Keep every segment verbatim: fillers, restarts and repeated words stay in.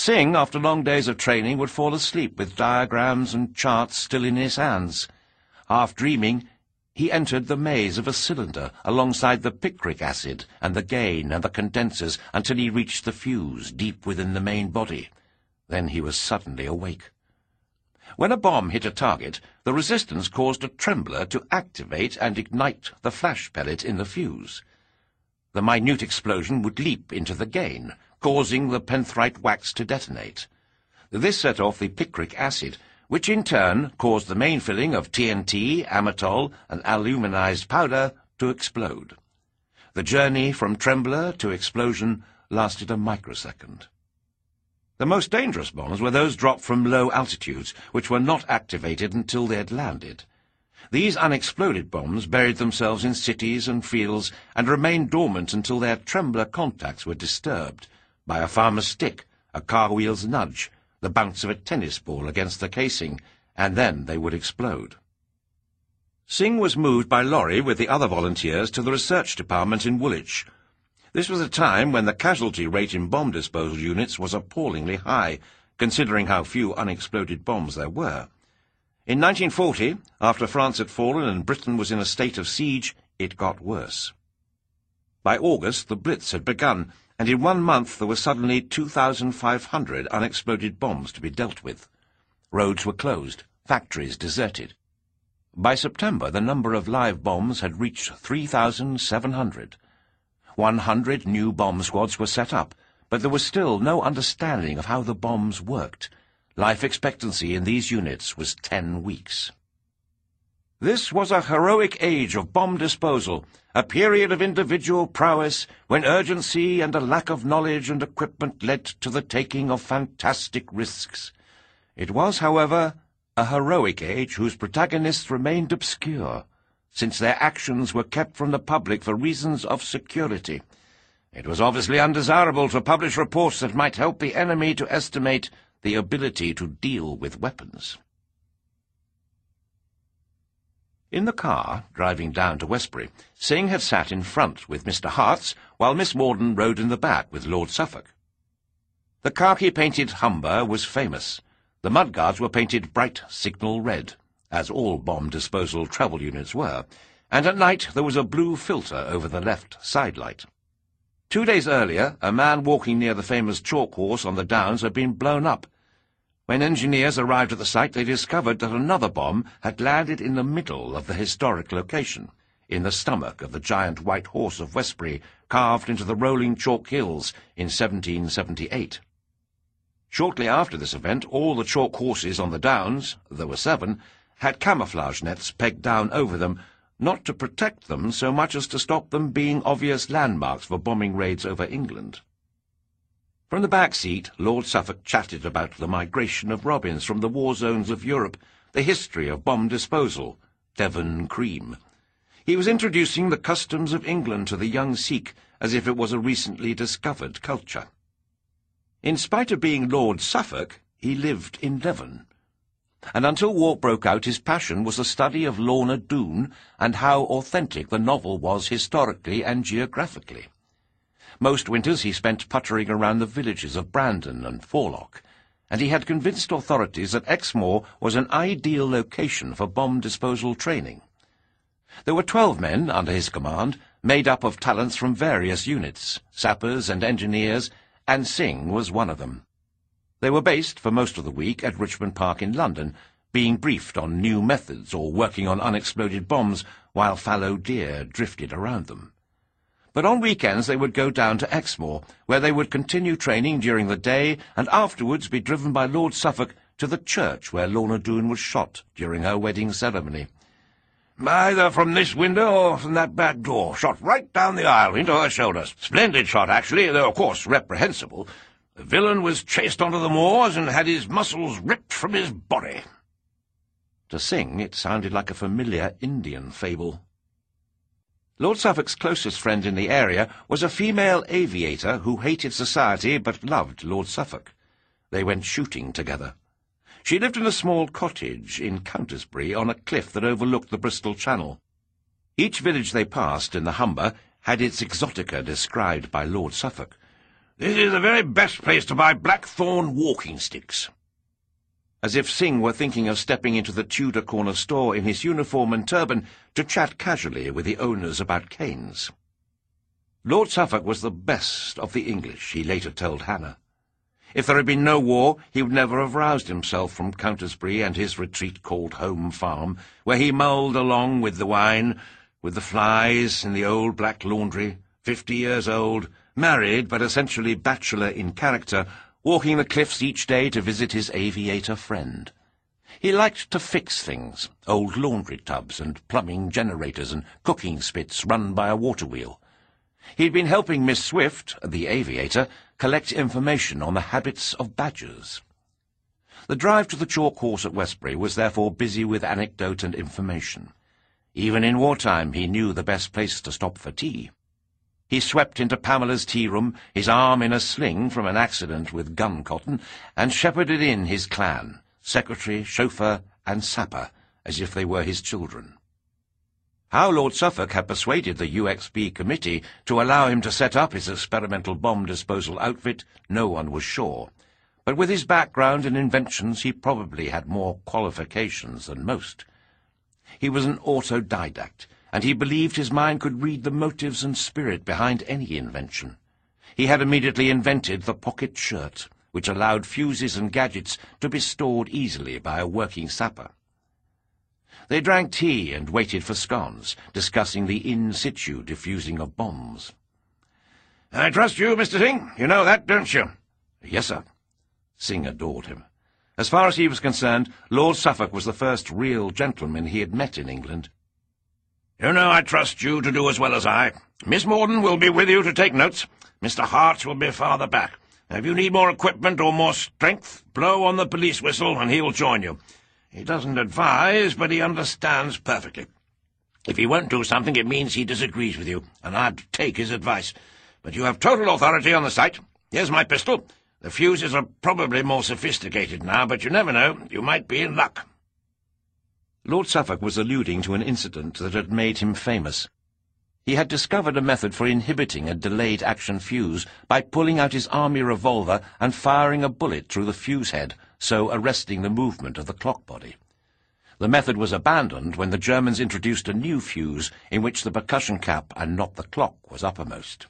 Synge, after long days of training, would fall asleep with diagrams and charts still in his hands. Half dreaming, he entered the maze of a cylinder alongside the picric acid and the gain and the condensers until he reached the fuse deep within the main body. Then he was suddenly awake. When a bomb hit a target, the resistance caused a trembler to activate and ignite the flash pellet in the fuse. The minute explosion would leap into the gain, causing the penthrite wax to detonate. This set off the picric acid, which in turn caused the main filling of T N T, amatol, and aluminized powder to explode. The journey from trembler to explosion lasted a microsecond. The most dangerous bombs were those dropped from low altitudes, which were not activated until they had landed. These unexploded bombs buried themselves in cities and fields and remained dormant until their trembler contacts were disturbed by a farmer's stick, a car wheel's nudge, the bounce of a tennis ball against the casing, and then they would explode. Synge was moved by lorry with the other volunteers to the research department in Woolwich. This was a time when the casualty rate in bomb disposal units was appallingly high, considering how few unexploded bombs there were. In nineteen forty, after France had fallen and Britain was in a state of siege, it got worse. By August, the Blitz had begun, and in one month there were suddenly two thousand five hundred unexploded bombs to be dealt with. Roads were closed, factories deserted. By September, the number of live bombs had reached three thousand seven hundred. One hundred new bomb squads were set up, but there was still no understanding of how the bombs worked. Life expectancy in these units was ten weeks. This was a heroic age of bomb disposal, a period of individual prowess when urgency and a lack of knowledge and equipment led to the taking of fantastic risks. It was, however, a heroic age whose protagonists remained obscure, since their actions were kept from the public for reasons of security. It was obviously undesirable to publish reports that might help the enemy to estimate the ability to deal with weapons. In the car, driving down to Westbury, Synge had sat in front with Mister Hartz, while Miss Morden rode in the back with Lord Suffolk. The khaki-painted Humber was famous. The mudguards were painted bright signal red, as all bomb disposal travel units were, and at night there was a blue filter over the left side light. Two days earlier, a man walking near the famous chalk horse on the Downs had been blown up. When engineers arrived at the site, they discovered that another bomb had landed in the middle of the historic location, in the stomach of the giant white horse of Westbury, carved into the rolling chalk hills in seventeen seventy-eight. Shortly after this event, all the chalk horses on the Downs, there were seven, had camouflage nets pegged down over them, not to protect them so much as to stop them being obvious landmarks for bombing raids over England. From the back seat, Lord Suffolk chatted about the migration of robins from the war zones of Europe, the history of bomb disposal, Devon cream. He was introducing the customs of England to the young Sikh as if it was a recently discovered culture. In spite of being Lord Suffolk, he lived in Devon, and until war broke out his passion was the study of Lorna Doone and how authentic the novel was historically and geographically. Most winters he spent puttering around the villages of Brandon and Forlock, and he had convinced authorities that Exmoor was an ideal location for bomb disposal training. There were twelve men under his command, made up of talents from various units, sappers and engineers, and Synge was one of them. They were based for most of the week at Richmond Park in London, being briefed on new methods or working on unexploded bombs while fallow deer drifted around them. But on weekends they would go down to Exmoor, where they would continue training during the day and afterwards be driven by Lord Suffolk to the church where Lorna Doone was shot during her wedding ceremony. Either from this window or from that back door, shot right down the aisle into her shoulder. Splendid shot, actually, though of course reprehensible. The villain was chased onto the moors and had his muscles ripped from his body. To Synge it sounded like a familiar Indian fable. Lord Suffolk's closest friend in the area was a female aviator who hated society but loved Lord Suffolk. They went shooting together. She lived in a small cottage in Countisbury on a cliff that overlooked the Bristol Channel. Each village they passed in the Humber had its exotica described by Lord Suffolk. "This is the very best place to buy blackthorn walking sticks." As if Singh were thinking of stepping into the Tudor corner store in his uniform and turban to chat casually with the owners about canes. Lord Suffolk was the best of the English, he later told Hannah. If there had been no war, he would never have roused himself from Countersbury and his retreat called Home Farm, where he mulled along with the wine, with the flies in the old black laundry, fifty years old, married but essentially bachelor in character, walking the cliffs each day to visit his aviator friend. He liked to fix things, old laundry tubs and plumbing generators and cooking spits run by a water wheel. He'd been helping Miss Swift, the aviator, collect information on the habits of badgers. The drive to the chalk horse at Westbury was therefore busy with anecdote and information. Even in wartime he knew the best place to stop for tea. He swept into Pamela's tea-room, his arm in a sling from an accident with gun cotton, and shepherded in his clan, secretary, chauffeur, and sapper, as if they were his children. How Lord Suffolk had persuaded the U X B committee to allow him to set up his experimental bomb disposal outfit, no one was sure. But with his background in inventions, he probably had more qualifications than most. He was an autodidact, and he believed his mind could read the motives and spirit behind any invention. He had immediately invented the pocket shirt, which allowed fuses and gadgets to be stored easily by a working sapper. They drank tea and waited for scones, discussing the in-situ diffusing of bombs. "I trust you, Mister Singh. You know that, don't you?" "Yes, sir." Singh adored him. As far as he was concerned, Lord Suffolk was the first real gentleman he had met in England. "You know I trust you to do as well as I. Miss Morden will be with you to take notes. Mister Hart will be farther back. If you need more equipment or more strength, blow on the police whistle and he will join you. He doesn't advise, but he understands perfectly. If he won't do something, it means he disagrees with you, and I'd take his advice. But you have total authority on the site. Here's my pistol. The fuses are probably more sophisticated now, but you never know. You might be in luck." Lord Suffolk was alluding to an incident that had made him famous. He had discovered a method for inhibiting a delayed action fuse by pulling out his army revolver and firing a bullet through the fuse head, so arresting the movement of the clock body. The method was abandoned when the Germans introduced a new fuse in which the percussion cap and not the clock was uppermost.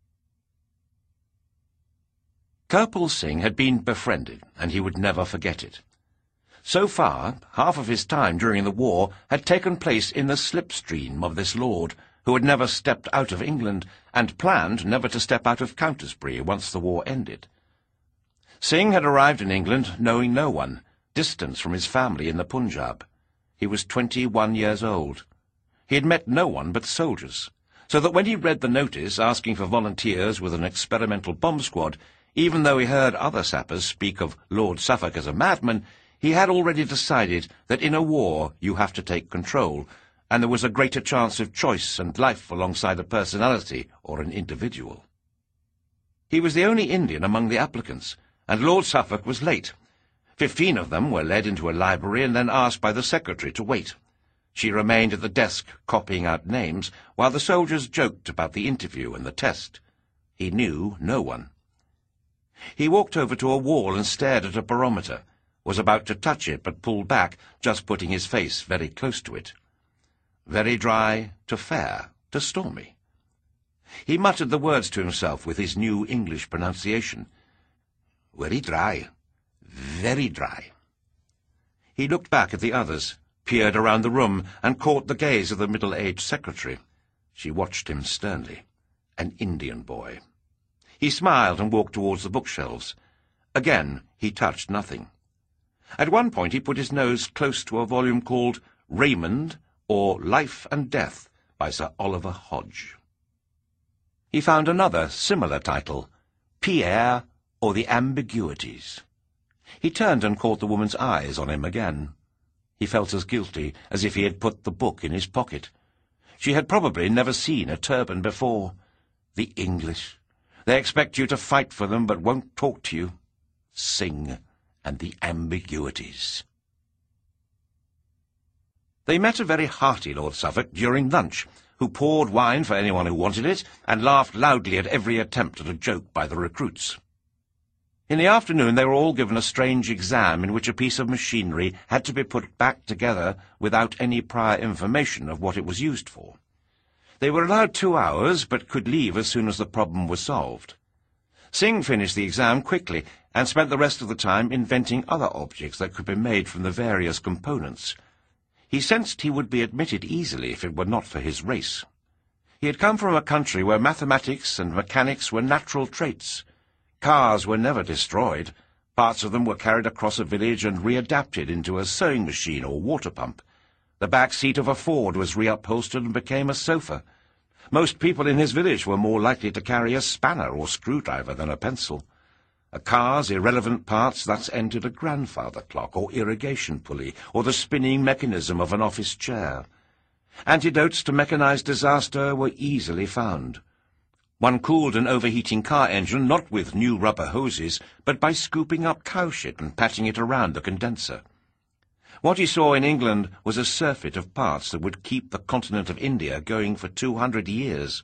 Kirpal Singh had been befriended, and he would never forget it. So far, half of his time during the war had taken place in the slipstream of this lord, who had never stepped out of England, and planned never to step out of Countersbury once the war ended. Singh had arrived in England knowing no one, distanced from his family in the Punjab. He was twenty-one years old. He had met no one but soldiers, so that when he read the notice asking for volunteers with an experimental bomb squad, even though he heard other sappers speak of Lord Suffolk as a madman, he had already decided that in a war you have to take control, and there was a greater chance of choice and life alongside a personality or an individual. He was the only Indian among the applicants, and Lord Suffolk was late. Fifteen of them were led into a library and then asked by the secretary to wait. She remained at the desk copying out names, while the soldiers joked about the interview and the test. He knew no one. He walked over to a wall and stared at a barometer, was about to touch it but pulled back, just putting his face very close to it. Very dry to fair to stormy. He muttered the words to himself with his new English pronunciation. Very dry, very dry. He looked back at the others, peered around the room, and caught the gaze of the middle-aged secretary. She watched him sternly. An Indian boy. He smiled and walked towards the bookshelves. Again he touched nothing. At one point he put his nose close to a volume called Raymond, or Life and Death, by Sir Oliver Hodge. He found another similar title, Pierre, or the Ambiguities. He turned and caught the woman's eyes on him again. He felt as guilty as if he had put the book in his pocket. She had probably never seen a turban before. The English. They expect you to fight for them, but won't talk to you. Sing, and the Ambiguities. They met a very hearty Lord Suffolk during lunch, who poured wine for anyone who wanted it, and laughed loudly at every attempt at a joke by the recruits. In the afternoon they were all given a strange exam in which a piece of machinery had to be put back together without any prior information of what it was used for. They were allowed two hours, but could leave as soon as the problem was solved. Singh finished the exam quickly, and spent the rest of the time inventing other objects that could be made from the various components. He sensed he would be admitted easily if it were not for his race. He had come from a country where mathematics and mechanics were natural traits. Cars were never destroyed. Parts of them were carried across a village and readapted into a sewing machine or water pump. The back seat of a Ford was reupholstered and became a sofa. Most people in his village were more likely to carry a spanner or screwdriver than a pencil. A car's irrelevant parts thus entered a grandfather clock or irrigation pulley or the spinning mechanism of an office chair. Antidotes to mechanized disaster were easily found. One cooled an overheating car engine not with new rubber hoses, but by scooping up cow shit and patting it around the condenser. What he saw in England was a surfeit of parts that would keep the continent of India going for two hundred years.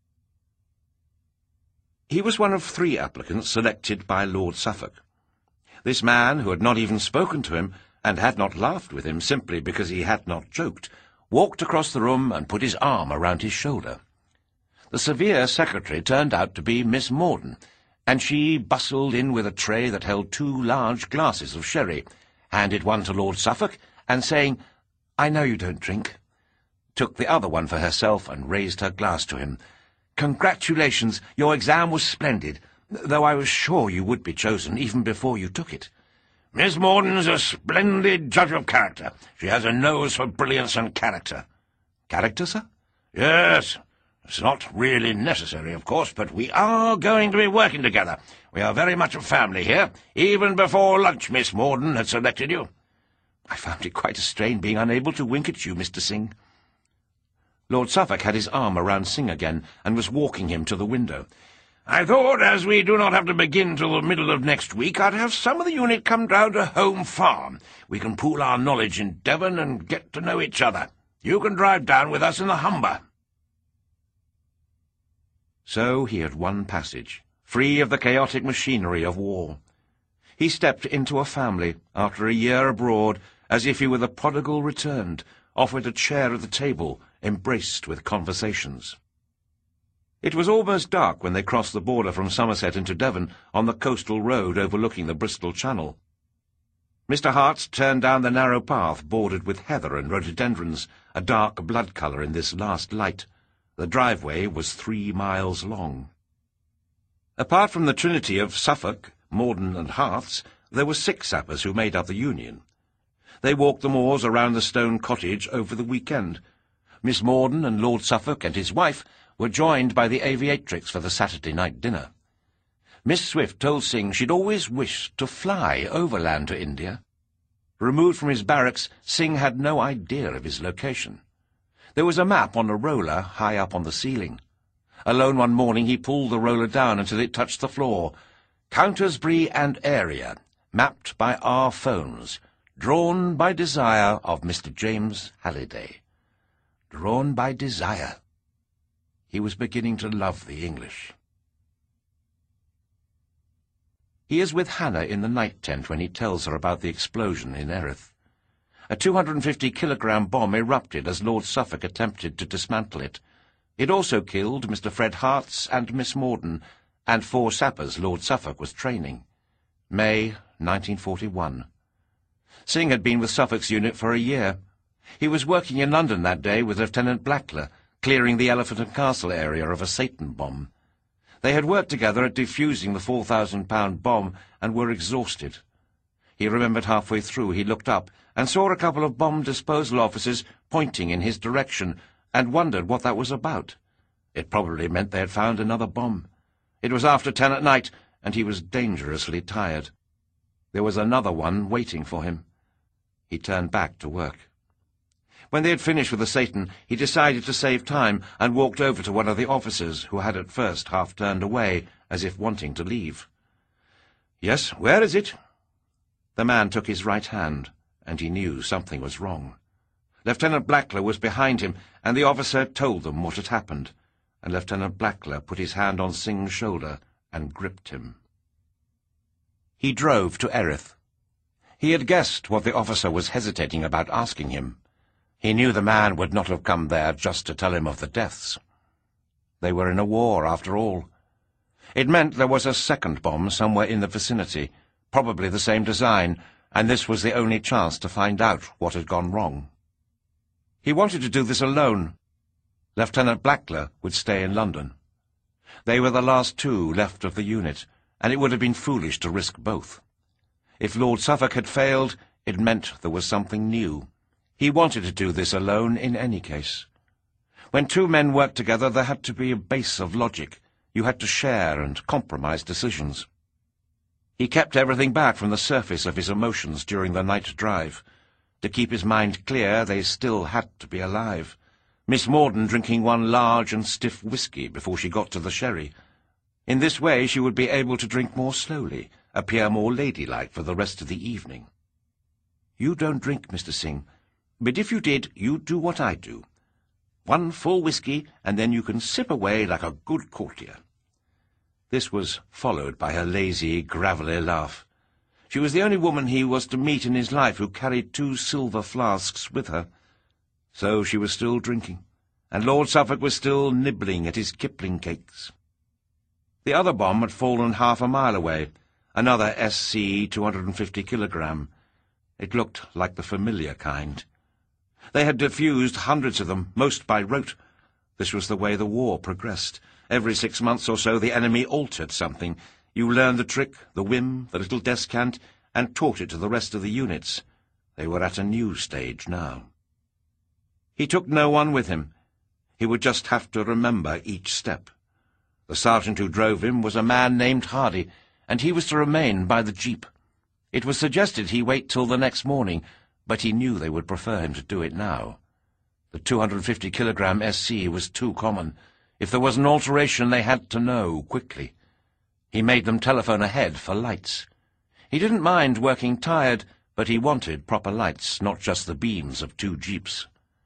He was one of three applicants selected by Lord Suffolk. This man, who had not even spoken to him, and had not laughed with him simply because he had not joked, walked across the room and put his arm around his shoulder. The severe secretary turned out to be Miss Morden, and she bustled in with a tray that held two large glasses of sherry, handed one to Lord Suffolk, and saying, "I know you don't drink," took the other one for herself and raised her glass to him. "Congratulations, your exam was splendid, though I was sure you would be chosen even before you took it." "Miss Morden's a splendid judge of character. She has a nose for brilliance and character." "Character, sir?" "Yes. It's not really necessary, of course, but we are going to be working together. We are very much a family here. Even before lunch, Miss Morden had selected you." "I found it quite a strain being unable to wink at you, Mister Singh." Lord Suffolk had his arm around Singh again, and was walking him to the window. "I thought, as we do not have to begin till the middle of next week, I'd have some of the unit come down to Home Farm. We can pool our knowledge in Devon and get to know each other. You can drive down with us in the Humber." So he had won passage, free of the chaotic machinery of war. He stepped into a family, after a year abroad, as if he were the prodigal returned, offered a chair at the table, embraced with conversations. It was almost dark when they crossed the border from Somerset into Devon on the coastal road overlooking the Bristol Channel. Mister Harts turned down the narrow path bordered with heather and rhododendrons, a dark blood colour in this last light. The driveway was three miles long. Apart from the trinity of Suffolk, Morden and Harts, there were six sappers who made up the union. They walked the moors around the stone cottage over the weekend. Miss Morden and Lord Suffolk and his wife were joined by the aviatrix for the Saturday night dinner. Miss Swift told Singh she'd always wished to fly overland to India. Removed from his barracks, Singh had no idea of his location. There was a map on a roller high up on the ceiling. Alone one morning he pulled the roller down until it touched the floor. "Countersbury and area, mapped by our phones, drawn by desire of Mister James Halliday." Drawn by desire. He was beginning to love the English. He is with Hannah in the night tent when he tells her about the explosion in Erith. A two hundred fifty kilogram bomb erupted as Lord Suffolk attempted to dismantle it. It also killed Mister Fred Harts and Miss Morden, and four sappers Lord Suffolk was training. May nineteen forty-one. Singh had been with Suffolk's unit for a year. He was working in London that day with Lieutenant Blackler, clearing the Elephant and Castle area of a Satan bomb. They had worked together at defusing the four thousand pound bomb and were exhausted. He remembered halfway through he looked up and saw a couple of bomb disposal officers pointing in his direction, and wondered what that was about. It probably meant they had found another bomb. It was after ten at night, and he was dangerously tired. There was another one waiting for him. He turned back to work. When they had finished with the Satan, he decided to save time and walked over to one of the officers, who had at first half turned away, as if wanting to leave. "Yes, where is it?" The man took his right hand, and he knew something was wrong. Lieutenant Blackler was behind him, and the officer told them what had happened, and Lieutenant Blackler put his hand on Singh's shoulder and gripped him. He drove to Erith. He had guessed what the officer was hesitating about asking him. He knew the man would not have come there just to tell him of the deaths. They were in a war, after all. It meant there was a second bomb somewhere in the vicinity, probably the same design, and this was the only chance to find out what had gone wrong. He wanted to do this alone. Lieutenant Blackler would stay in London. They were the last two left of the unit, and it would have been foolish to risk both. If Lord Suffolk had failed, it meant there was something new. He wanted to do this alone in any case. When two men worked together, there had to be a base of logic. You had to share and compromise decisions. He kept everything back from the surface of his emotions during the night drive. To keep his mind clear, they still had to be alive. Miss Mordaunt drinking one large and stiff whisky before she got to the sherry. In this way she would be able to drink more slowly, appear more ladylike for the rest of the evening. "You don't drink, Mister Singh, but if you did, you'd do what I do. One full whisky, and then you can sip away like a good courtier." This was followed by her lazy, gravelly laugh. She was the only woman he was to meet in his life who carried two silver flasks with her. So she was still drinking, and Lord Suffolk was still nibbling at his Kipling cakes. The other bomb had fallen half a mile away, another S C two hundred fifty kilogram. It looked like the familiar kind. They had defused hundreds of them, most by rote. This was the way the war progressed. Every six months or so the enemy altered something. You learned the trick, the whim, the little descant, and taught it to the rest of the units. They were at a new stage now. He took no one with him. He would just have to remember each step. The sergeant who drove him was a man named Hardy, and he was to remain by the jeep. It was suggested he wait till the next morning, but he knew they would prefer him to do it now. The two hundred fifty kilogram S C was too common. If there was an alteration, they had to know quickly. He made them telephone ahead for lights. He didn't mind working tired, but he wanted proper lights, not just the beams of two jeeps.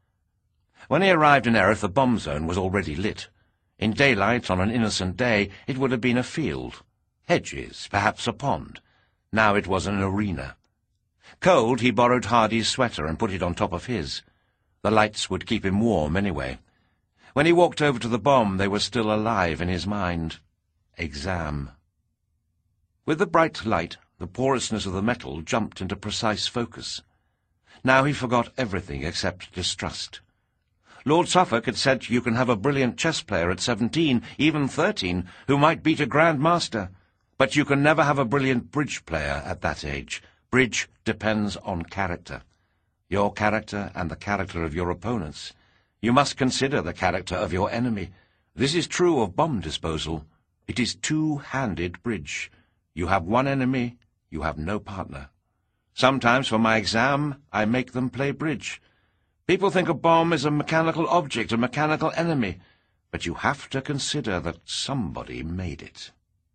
When he arrived in Erith, the bomb zone was already lit. In daylight, on an innocent day, it would have been a field. Hedges, perhaps a pond. Now it was an arena. Cold, he borrowed Hardy's sweater and put it on top of his. The lights would keep him warm anyway. When he walked over to the bomb, they were still alive in his mind. Exam. With the bright light, the porousness of the metal jumped into precise focus. Now he forgot everything except distrust. Lord Suffolk had said you can have a brilliant chess player at seventeen, even thirteen, who might beat a Grand Master, but you can never have a brilliant bridge player at that age. Bridge depends on character. Your character and the character of your opponents. You must consider the character of your enemy. This is true of bomb disposal. It is two-handed bridge. You have one enemy, you have no partner. Sometimes for my exam, I make them play bridge. People think a bomb is a mechanical object, a mechanical enemy, but you have to consider that somebody made it.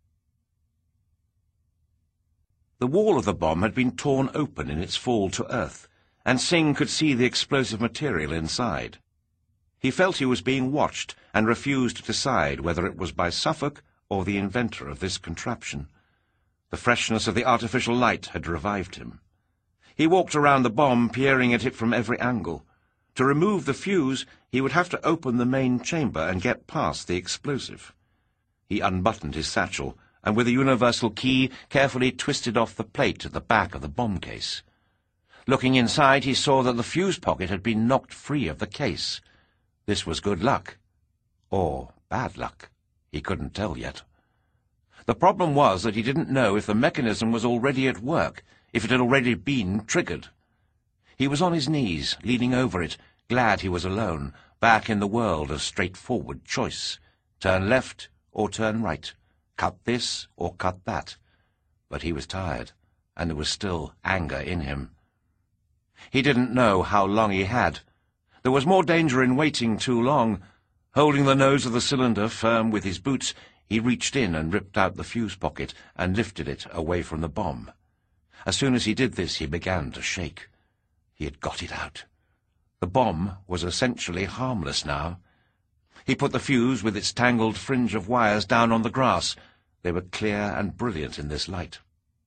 The wall of the bomb had been torn open in its fall to earth, and Singh could see the explosive material inside. He felt he was being watched and refused to decide whether it was by Suffolk or the inventor of this contraption. The freshness of the artificial light had revived him. He walked around the bomb, peering at it from every angle. To remove the fuse, he would have to open the main chamber and get past the explosive. He unbuttoned his satchel, and with a universal key carefully twisted off the plate at the back of the bomb case. Looking inside, he saw that the fuse pocket had been knocked free of the case. This was good luck. Or bad luck. He couldn't tell yet. The problem was that he didn't know if the mechanism was already at work, if it had already been triggered. He was on his knees, leaning over it, glad he was alone, back in the world of straightforward choice. Turn left or turn right. Cut this or cut that. But he was tired, and there was still anger in him. He didn't know how long he had. There was more danger in waiting too long. Holding the nose of the cylinder firm with his boots, he reached in and ripped out the fuse pocket and lifted it away from the bomb. As soon as he did this, he began to shake. He had got it out. The bomb was essentially harmless now. He put the fuse with its tangled fringe of wires down on the grass. They were clear and brilliant in this light.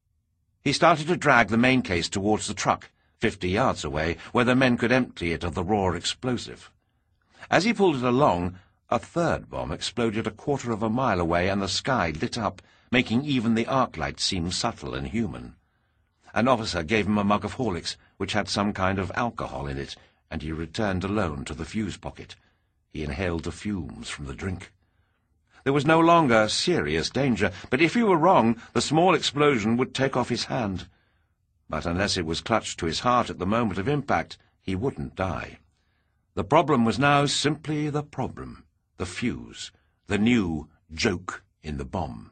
He started to drag the main case towards the truck, fifty yards away, where the men could empty it of the raw explosive. As he pulled it along, a third bomb exploded a quarter of a mile away, and the sky lit up, making even the arc light seem subtle and human. An officer gave him a mug of Horlicks, which had some kind of alcohol in it, and he returned alone to the fuse pocket. He inhaled the fumes from the drink. There was no longer serious danger, but if he were wrong, the small explosion would take off his hand. But unless it was clutched to his heart at the moment of impact, he wouldn't die. The problem was now simply the problem, the fuse, the new joke in the bomb.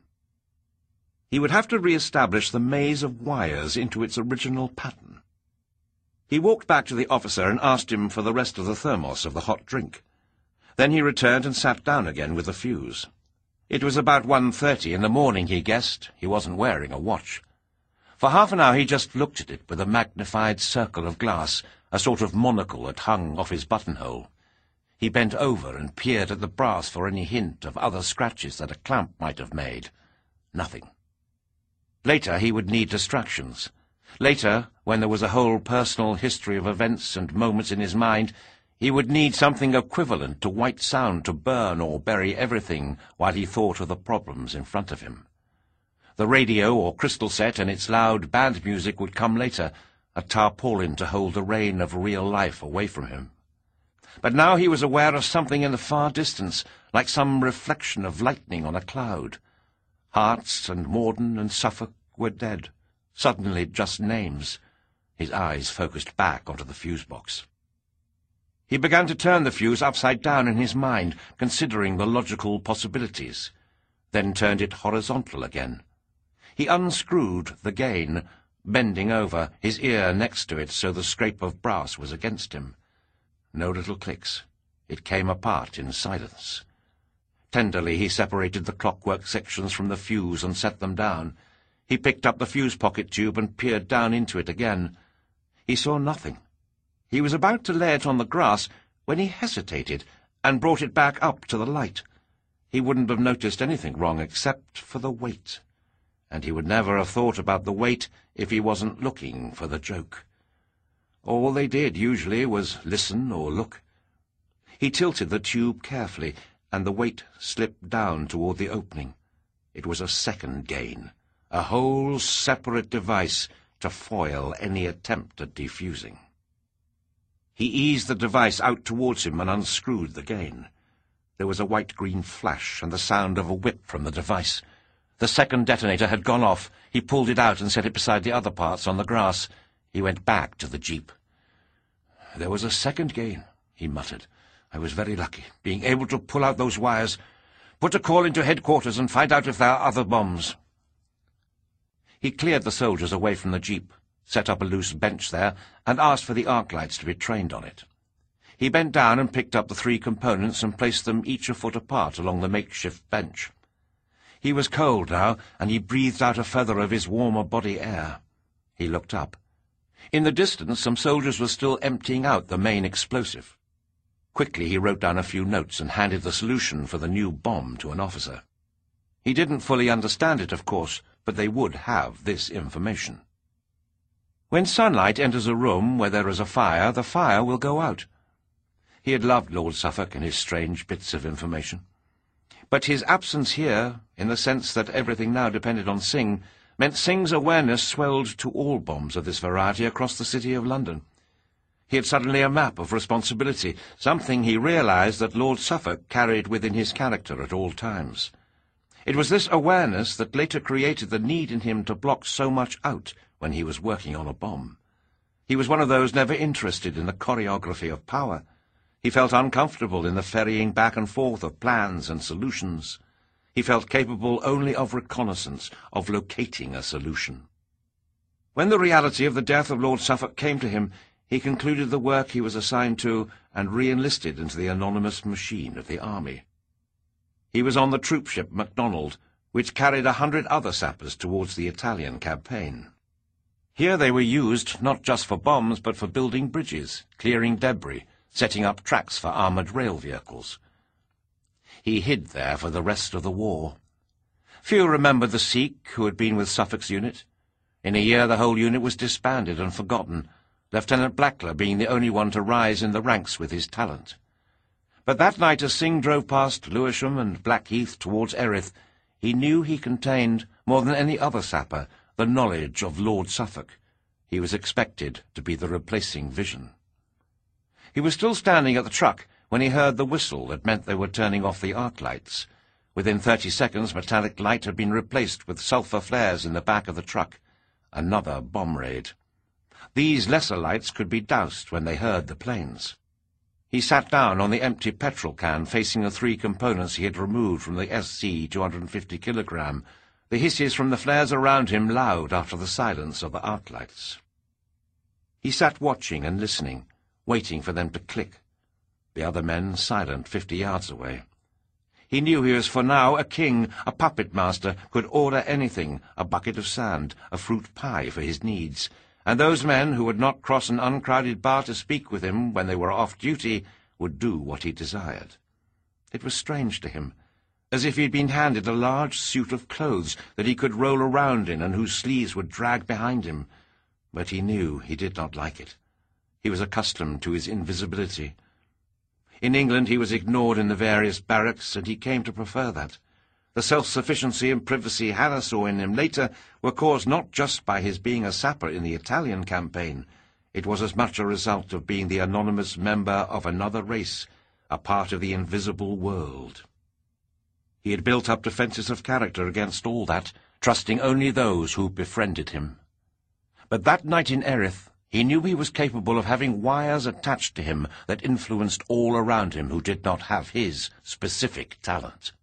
He would have to re-establish the maze of wires into its original pattern. He walked back to the officer and asked him for the rest of the thermos of the hot drink. Then he returned and sat down again with the fuse. It was about one thirty in the morning, he guessed. He wasn't wearing a watch. For half an hour he just looked at it with a magnified circle of glass, a sort of monocle that hung off his buttonhole. He bent over and peered at the brass for any hint of other scratches that a clamp might have made. Nothing. Later he would need distractions. Later, when there was a whole personal history of events and moments in his mind, he would need something equivalent to white sound to burn or bury everything while he thought of the problems in front of him. The radio or crystal set and its loud band music would come later, a tarpaulin to hold the rain of real life away from him. But now he was aware of something in the far distance, like some reflection of lightning on a cloud. Harts and Morden and Suffolk were dead, suddenly just names. His eyes focused back onto the fuse box. He began to turn the fuse upside down in his mind, considering the logical possibilities, then turned it horizontal again. He unscrewed the gain, bending over, his ear next to it so the scrape of brass was against him. No little clicks. It came apart in silence. Tenderly he separated the clockwork sections from the fuse and set them down. He picked up the fuse pocket tube and peered down into it again. He saw nothing. He was about to lay it on the grass when he hesitated and brought it back up to the light. He wouldn't have noticed anything wrong except for the weight. And he would never have thought about the weight if he wasn't looking for the joke. All they did, usually, was listen or look. He tilted the tube carefully, and the weight slipped down toward the opening. It was a second gain, a whole separate device to foil any attempt at defusing. He eased the device out towards him and unscrewed the gain. There was a white-green flash and the sound of a whip from the device. The second detonator had gone off. He pulled it out and set it beside the other parts on the grass. He went back to the jeep. "There was a second gain," he muttered. "I was very lucky, being able to pull out those wires. Put a call into headquarters and find out if there are other bombs." He cleared the soldiers away from the jeep, set up a loose bench there, and asked for the arc lights to be trained on it. He bent down and picked up the three components and placed them each a foot apart along the makeshift bench. He was cold now, and he breathed out a feather of his warmer body air. He looked up. In the distance, some soldiers were still emptying out the main explosive. Quickly he wrote down a few notes and handed the solution for the new bomb to an officer. He didn't fully understand it, of course, but they would have this information. When sunlight enters a room where there is a fire, the fire will go out. He had loved Lord Suffolk and his strange bits of information. But his absence here, in the sense that everything now depended on Singh, meant Singh's awareness swelled to all bombs of this variety across the city of London. He had suddenly a map of responsibility, something he realized that Lord Suffolk carried within his character at all times. It was this awareness that later created the need in him to block so much out when he was working on a bomb. He was one of those never interested in the choreography of power. He felt uncomfortable in the ferrying back and forth of plans and solutions. He felt capable only of reconnaissance, of locating a solution. When the reality of the death of Lord Suffolk came to him, he concluded the work he was assigned to and re-enlisted into the anonymous machine of the army. He was on the troopship MacDonald, which carried a hundred other sappers towards the Italian campaign. Here they were used not just for bombs, but for building bridges, clearing debris, setting up tracks for armoured rail vehicles. He hid there for the rest of the war. Few remembered the Sikh who had been with Suffolk's unit. In a year the whole unit was disbanded and forgotten, Lieutenant Blackler being the only one to rise in the ranks with his talent. But that night as Synge drove past Lewisham and Blackheath towards Erith, he knew he contained, more than any other sapper, the knowledge of Lord Suffolk. He was expected to be the replacing vision. He was still standing at the truck when he heard the whistle that meant they were turning off the arc lights. Within thirty seconds, metallic light had been replaced with sulphur flares in the back of the truck. Another bomb raid. These lesser lights could be doused when they heard the planes. He sat down on the empty petrol can facing the three components he had removed from the S C two hundred fifty kilogram, the hisses from the flares around him loud after the silence of the arc lights. He sat watching and listening, waiting for them to click. The other men silent fifty yards away. He knew he was for now a king, a puppet master, could order anything, a bucket of sand, a fruit pie for his needs, and those men who would not cross an uncrowded bar to speak with him when they were off duty would do what he desired. It was strange to him, as if he had been handed a large suit of clothes that he could roll around in and whose sleeves would drag behind him. But he knew he did not like it. He was accustomed to his invisibility. In England he was ignored in the various barracks, and he came to prefer that. The self-sufficiency and privacy Hannah saw in him later were caused not just by his being a sapper in the Italian campaign. It was as much a result of being the anonymous member of another race, a part of the invisible world. He had built up defences of character against all that, trusting only those who befriended him. But that night in Erith, he knew he was capable of having wires attached to him that influenced all around him who did not have his specific talent.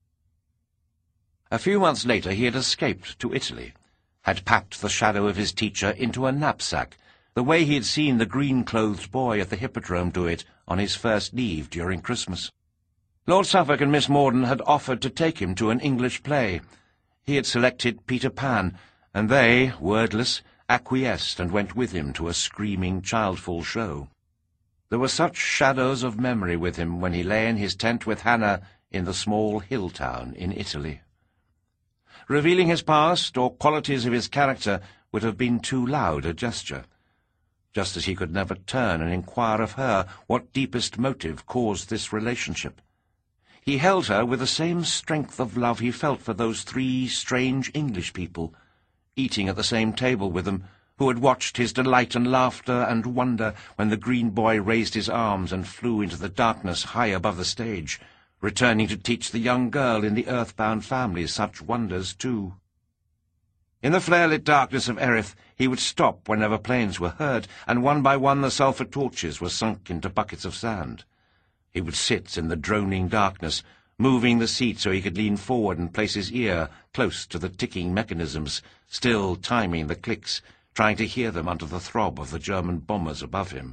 A few months later he had escaped to Italy, had packed the shadow of his teacher into a knapsack, the way he had seen the green-clothed boy at the Hippodrome do it on his first leave during Christmas. Lord Suffolk and Miss Morden had offered to take him to an English play. He had selected Peter Pan, and they, wordless, acquiesced and went with him to a screaming, childful show. There were such shadows of memory with him when he lay in his tent with Hannah in the small hill town in Italy. Revealing his past or qualities of his character would have been too loud a gesture, just as he could never turn and inquire of her what deepest motive caused this relationship. He held her with the same strength of love he felt for those three strange English people, eating at the same table with them, who had watched his delight and laughter and wonder when the green boy raised his arms and flew into the darkness high above the stage, returning to teach the young girl in the earthbound family such wonders too. In the flare-lit darkness of Erith he would stop whenever planes were heard, and one by one the sulphur torches were sunk into buckets of sand. He would sit in the droning darkness, moving the seat so he could lean forward and place his ear close to the ticking mechanisms, still timing the clicks, trying to hear them under the throb of the German bombers above him.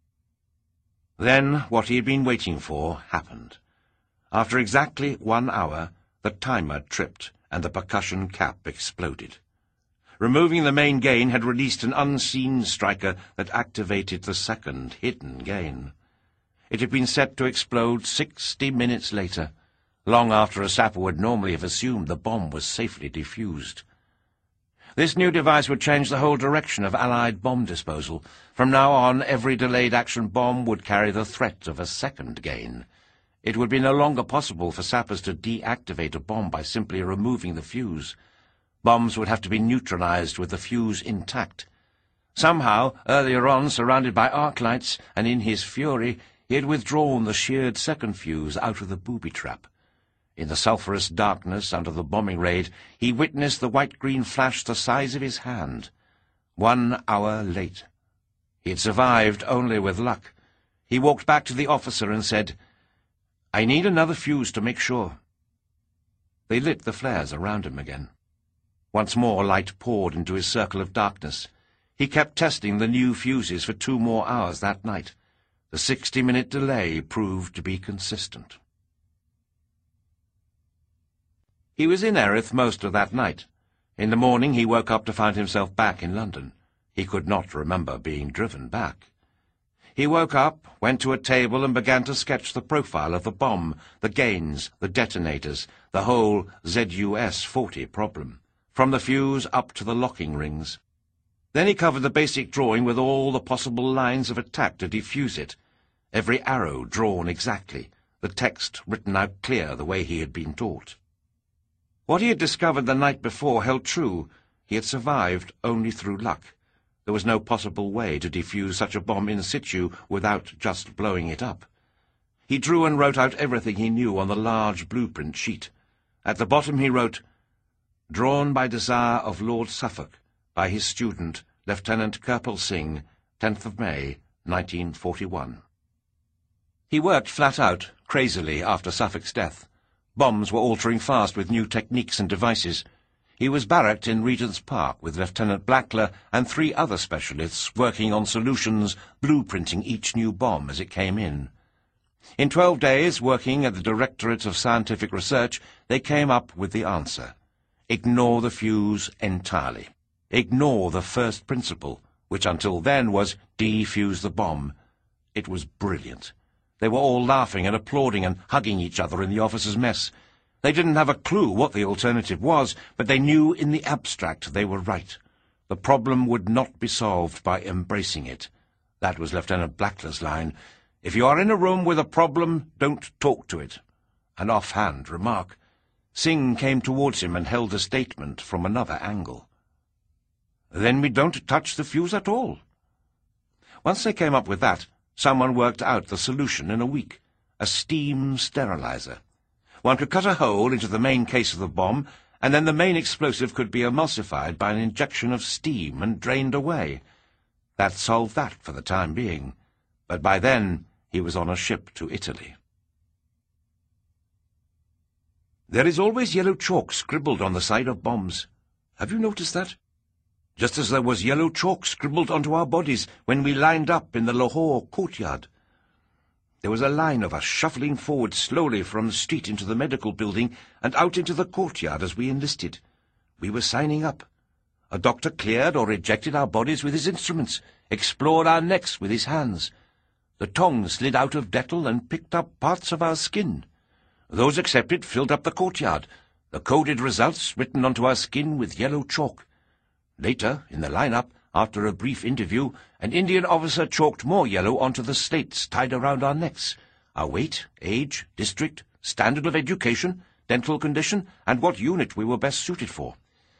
Then what he had been waiting for happened. After exactly one hour, the timer tripped and the percussion cap exploded. Removing the main gain had released an unseen striker that activated the second hidden gain. It had been set to explode sixty minutes later, long after a sapper would normally have assumed the bomb was safely defused. This new device would change the whole direction of Allied bomb disposal. From now on, every delayed action bomb would carry the threat of a second gain. It would be no longer possible for sappers to deactivate a bomb by simply removing the fuse. Bombs would have to be neutralized with the fuse intact. Somehow, earlier on, surrounded by arc lights, and in his fury, he had withdrawn the sheared second fuse out of the booby-trap. In the sulphurous darkness under the bombing raid, he witnessed the white-green flash the size of his hand. One hour late. He had survived only with luck. He walked back to the officer and said, "I need another fuse to make sure." They lit the flares around him again. Once more light poured into his circle of darkness. He kept testing the new fuses for two more hours that night. The sixty-minute delay proved to be consistent. He was in Erith most of that night. In the morning he woke up to find himself back in London. He could not remember being driven back. He woke up, went to a table and began to sketch the profile of the bomb, the gains, the detonators, the whole Z U S forty problem, from the fuse up to the locking rings. Then he covered the basic drawing with all the possible lines of attack to defuse it, every arrow drawn exactly, the text written out clear the way he had been taught. What he had discovered the night before held true. He had survived only through luck. There was no possible way to defuse such a bomb in situ without just blowing it up. He drew and wrote out everything he knew on the large blueprint sheet. At the bottom he wrote, "Drawn by desire of Lord Suffolk, by his student, Lieutenant Kirpal Singh, tenth of May, nineteen forty-one. He worked flat out, crazily, after Suffolk's death. Bombs were altering fast with new techniques and devices. He was barracked in Regent's Park with Lieutenant Blackler and three other specialists working on solutions, blueprinting each new bomb as it came in. In twelve days, working at the Directorate of Scientific Research, they came up with the answer. Ignore the fuse entirely. Ignore the first principle, which until then was defuse the bomb. It was brilliant. They were all laughing and applauding and hugging each other in the officers' mess. They didn't have a clue what the alternative was, but they knew in the abstract they were right. The problem would not be solved by embracing it. That was Lieutenant Blackler's line. If you are in a room with a problem, don't talk to it. An offhand remark. Singh came towards him and held a statement from another angle. Then we don't touch the fuse at all. Once they came up with that, someone worked out the solution in a week. A steam sterilizer. One could cut a hole into the main case of the bomb, and then the main explosive could be emulsified by an injection of steam and drained away. That solved that for the time being, but by then he was on a ship to Italy. There is always yellow chalk scribbled on the side of bombs. Have you noticed that? Just as there was yellow chalk scribbled onto our bodies when we lined up in the Lahore courtyard. There was a line of us shuffling forward slowly from the street into the medical building and out into the courtyard as we enlisted. We were signing up. A doctor cleared or ejected our bodies with his instruments, explored our necks with his hands. The tongs slid out of Dettol and picked up parts of our skin. Those accepted filled up the courtyard, the coded results written onto our skin with yellow chalk. Later, in the line-up, after a brief interview, an Indian officer chalked more yellow onto the slates tied around our necks. Our weight, age, district, standard of education, dental condition, and what unit we were best suited for.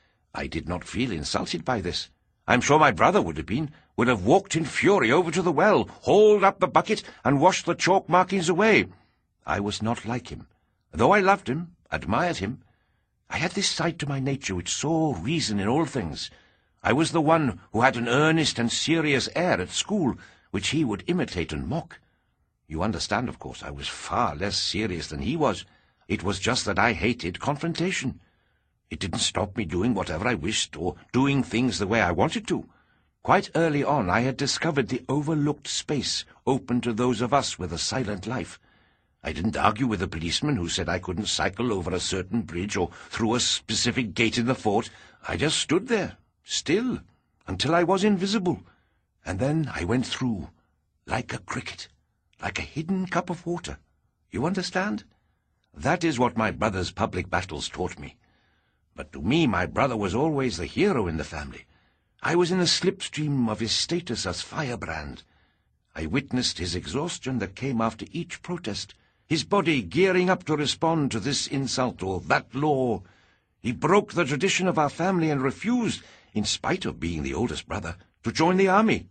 I did not feel insulted by this. I'm sure my brother would have been, would have walked in fury over to the well, hauled up the bucket, and washed the chalk markings away. I was not like him. Though I loved him, admired him, I had this side to my nature which saw reason in all things. I was the one who had an earnest and serious air at school, which he would imitate and mock. You understand, of course, I was far less serious than he was. It was just that I hated confrontation. It didn't stop me doing whatever I wished, or doing things the way I wanted to. Quite early on I had discovered the overlooked space open to those of us with a silent life. I didn't argue with the policeman who said I couldn't cycle over a certain bridge or through a specific gate in the fort. I just stood there, still, until I was invisible. And then I went through, like a cricket, like a hidden cup of water. You understand? That is what my brother's public battles taught me. But to me my brother was always the hero in the family. I was in the slipstream of his status as firebrand. I witnessed his exhaustion that came after each protest, his body gearing up to respond to this insult or that law. He broke the tradition of our family and refused, in spite of being the oldest brother, to join the army.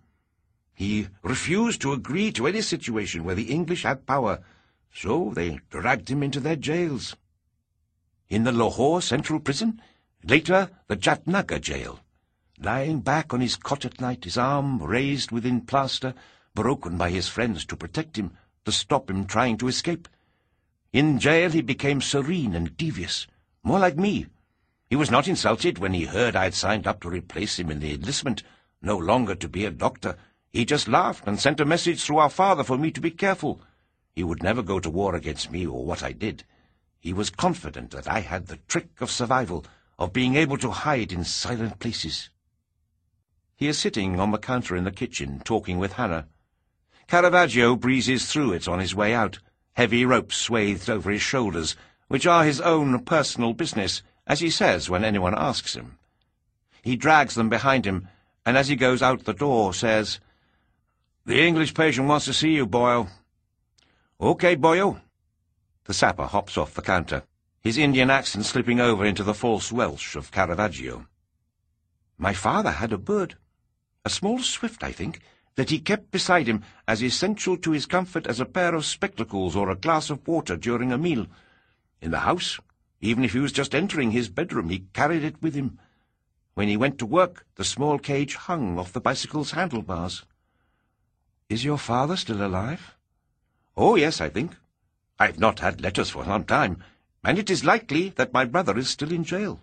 He refused to agree to any situation where the English had power, so they dragged him into their jails. In the Lahore Central Prison, later the Jatnagar jail. Lying back on his cot at night, his arm raised within plaster, broken by his friends to protect him, to stop him trying to escape. In jail he became serene and devious, more like me. He was not insulted when he heard I had signed up to replace him in the enlistment, no longer to be a doctor. He just laughed and sent a message through our father for me to be careful. He would never go to war against me or what I did. He was confident that I had the trick of survival, of being able to hide in silent places. He is sitting on the counter in the kitchen, talking with Hannah. Caravaggio breezes through it on his way out, heavy ropes swathed over his shoulders, which are his own personal business, as he says when anyone asks him. He drags them behind him, and as he goes out the door, says, "The English patient wants to see you, Boyle." "OK, Boyle." The sapper hops off the counter, his Indian accent slipping over into the false Welsh of Caravaggio. "My father had a bird, a small swift, I think, that he kept beside him as essential to his comfort as a pair of spectacles or a glass of water during a meal. In the house, even if he was just entering his bedroom, he carried it with him. When he went to work, the small cage hung off the bicycle's handlebars." "Is your father still alive?" "Oh, yes, I think. I've not had letters for some time, and it is likely that my brother is still in jail."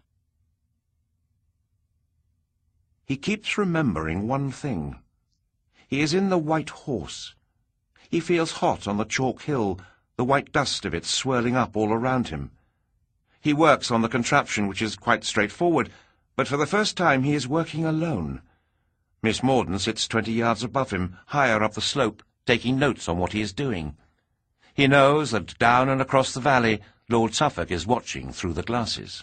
He keeps remembering one thing. He is in the White Horse. He feels hot on the chalk hill, the white dust of it swirling up all around him. He works on the contraption, which is quite straightforward, but for the first time he is working alone. Miss Mordaunt sits twenty yards above him, higher up the slope, taking notes on what he is doing. He knows that down and across the valley Lord Suffolk is watching through the glasses.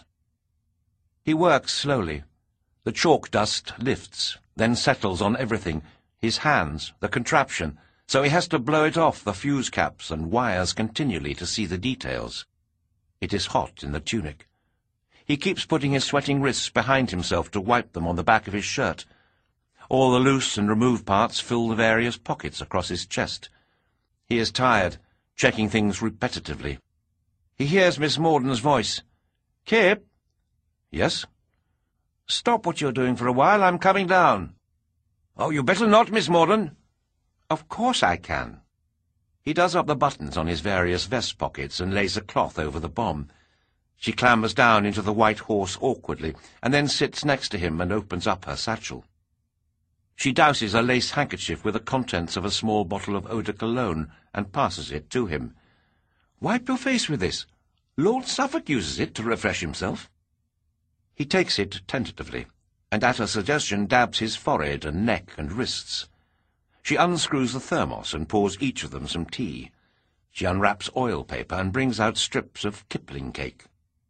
He works slowly. The chalk dust lifts, then settles on everything, his hands, the contraption, so he has to blow it off the fuse caps and wires continually to see the details. It is hot in the tunic. He keeps putting his sweating wrists behind himself to wipe them on the back of his shirt. All the loose and removed parts fill the various pockets across his chest. He is tired, checking things repetitively. He hears Miss Mordaunt's voice. "Kip?" "Yes?" "Stop what you're doing for a while. I'm coming down." "Oh, you better not, Miss Mordaunt." "Of course I can." He does up the buttons on his various vest pockets and lays a cloth over the bomb. She clambers down into the White Horse awkwardly, and then sits next to him and opens up her satchel. She douses a lace handkerchief with the contents of a small bottle of eau de cologne and passes it to him. "Wipe your face with this. Lord Suffolk uses it to refresh himself." He takes it tentatively, and at her suggestion dabs his forehead and neck and wrists. She unscrews the thermos and pours each of them some tea. She unwraps oil paper and brings out strips of Kipling cake.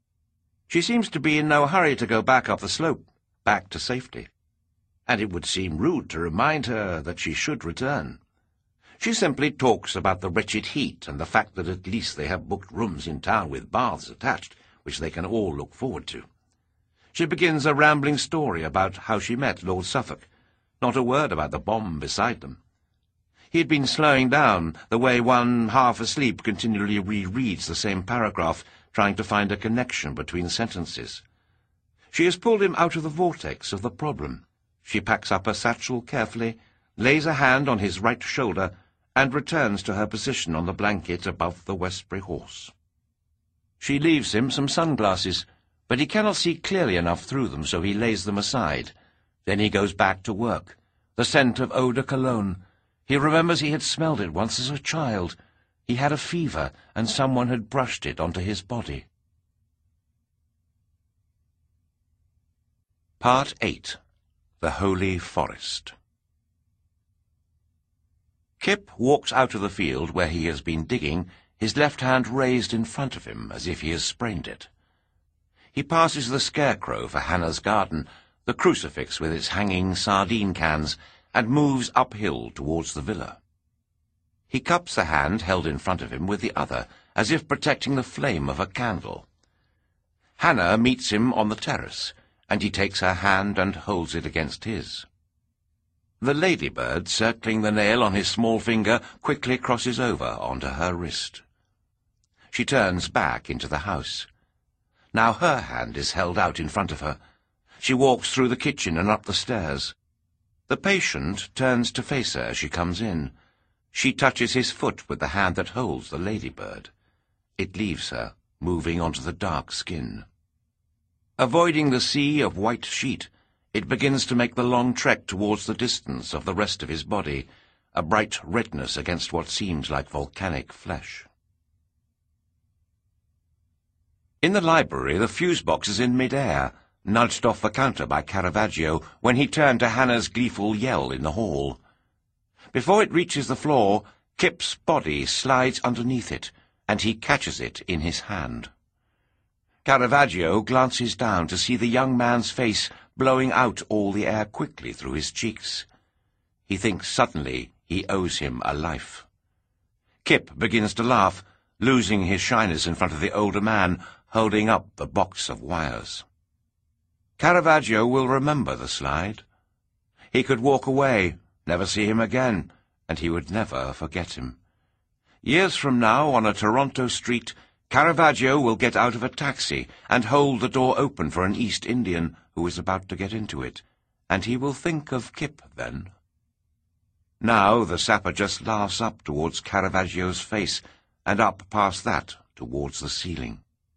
She seems to be in no hurry to go back up the slope, back to safety, and it would seem rude to remind her that she should return. She simply talks about the wretched heat and the fact that at least they have booked rooms in town with baths attached, which they can all look forward to. She begins a rambling story about how she met Lord Suffolk, not a word about the bomb beside them. He had been slowing down, the way one, half asleep, continually rereads the same paragraph, trying to find a connection between sentences. She has pulled him out of the vortex of the problem. She packs up her satchel carefully, lays a hand on his right shoulder, and returns to her position on the blanket above the Westbury Horse. She leaves him some sunglasses, but he cannot see clearly enough through them, so he lays them aside. Then he goes back to work. The scent of eau de cologne. He remembers he had smelled it once as a child. He had a fever, and someone had brushed it onto his body. Part eight. The Holy Forest. Kip walks out of the field where he has been digging, his left hand raised in front of him as if he has sprained it. He passes the scarecrow for Hannah's garden, the crucifix with its hanging sardine cans, and moves uphill towards the villa. He cups the hand held in front of him with the other, as if protecting the flame of a candle. Hannah meets him on the terrace, and he takes her hand and holds it against his. The ladybird, circling the nail on his small finger, quickly crosses over onto her wrist. She turns back into the house. Now her hand is held out in front of her. She walks through the kitchen and up the stairs. The patient turns to face her as she comes in. She touches his foot with the hand that holds the ladybird. It leaves her, moving onto the dark skin. Avoiding the sea of white sheet, it begins to make the long trek towards the distance of the rest of his body, a bright redness against what seems like volcanic flesh. In the library, the fuse box is in mid-air, nudged off the counter by Caravaggio when he turned to Hannah's gleeful yell in the hall. Before it reaches the floor, Kip's body slides underneath it, and he catches it in his hand. Caravaggio glances down to see the young man's face blowing out all the air quickly through his cheeks. He thinks suddenly he owes him a life. Kip begins to laugh, losing his shyness in front of the older man, holding up the box of wires. Caravaggio will remember the slide. He could walk away, never see him again, and he would never forget him. Years from now, on a Toronto street, Caravaggio will get out of a taxi and hold the door open for an East Indian who is about to get into it, and he will think of Kip then. Now the sapper just laughs up towards Caravaggio's face, and up past that towards the ceiling.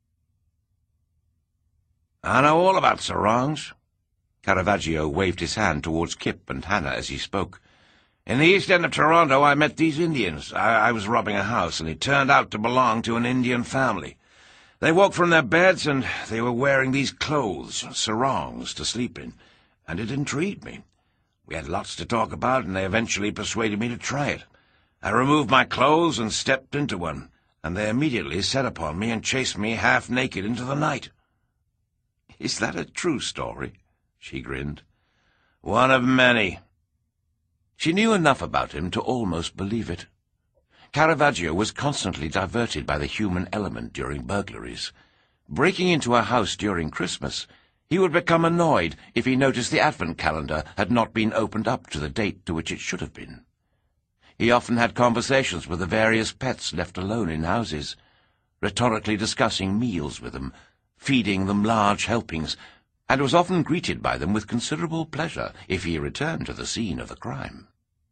I know all about sarongs. Caravaggio waved his hand towards Kip and Hannah as he spoke. In the East End of Toronto I met these Indians. I, I was robbing a house, and it turned out to belong to an Indian family. They woke from their beds, and they were wearing these clothes, sarongs, to sleep in, and it intrigued me. We had lots to talk about, and they eventually persuaded me to try it. I removed my clothes and stepped into one, and they immediately set upon me and chased me half naked into the night. Is that a true story? She grinned. One of many. She knew enough about him to almost believe it. Caravaggio was constantly diverted by the human element during burglaries. Breaking into a house during Christmas, he would become annoyed if he noticed the advent calendar had not been opened up to the date to which it should have been. He often had conversations with the various pets left alone in houses, rhetorically discussing meals with them, feeding them large helpings, and was often greeted by them with considerable pleasure if he returned to the scene of the crime.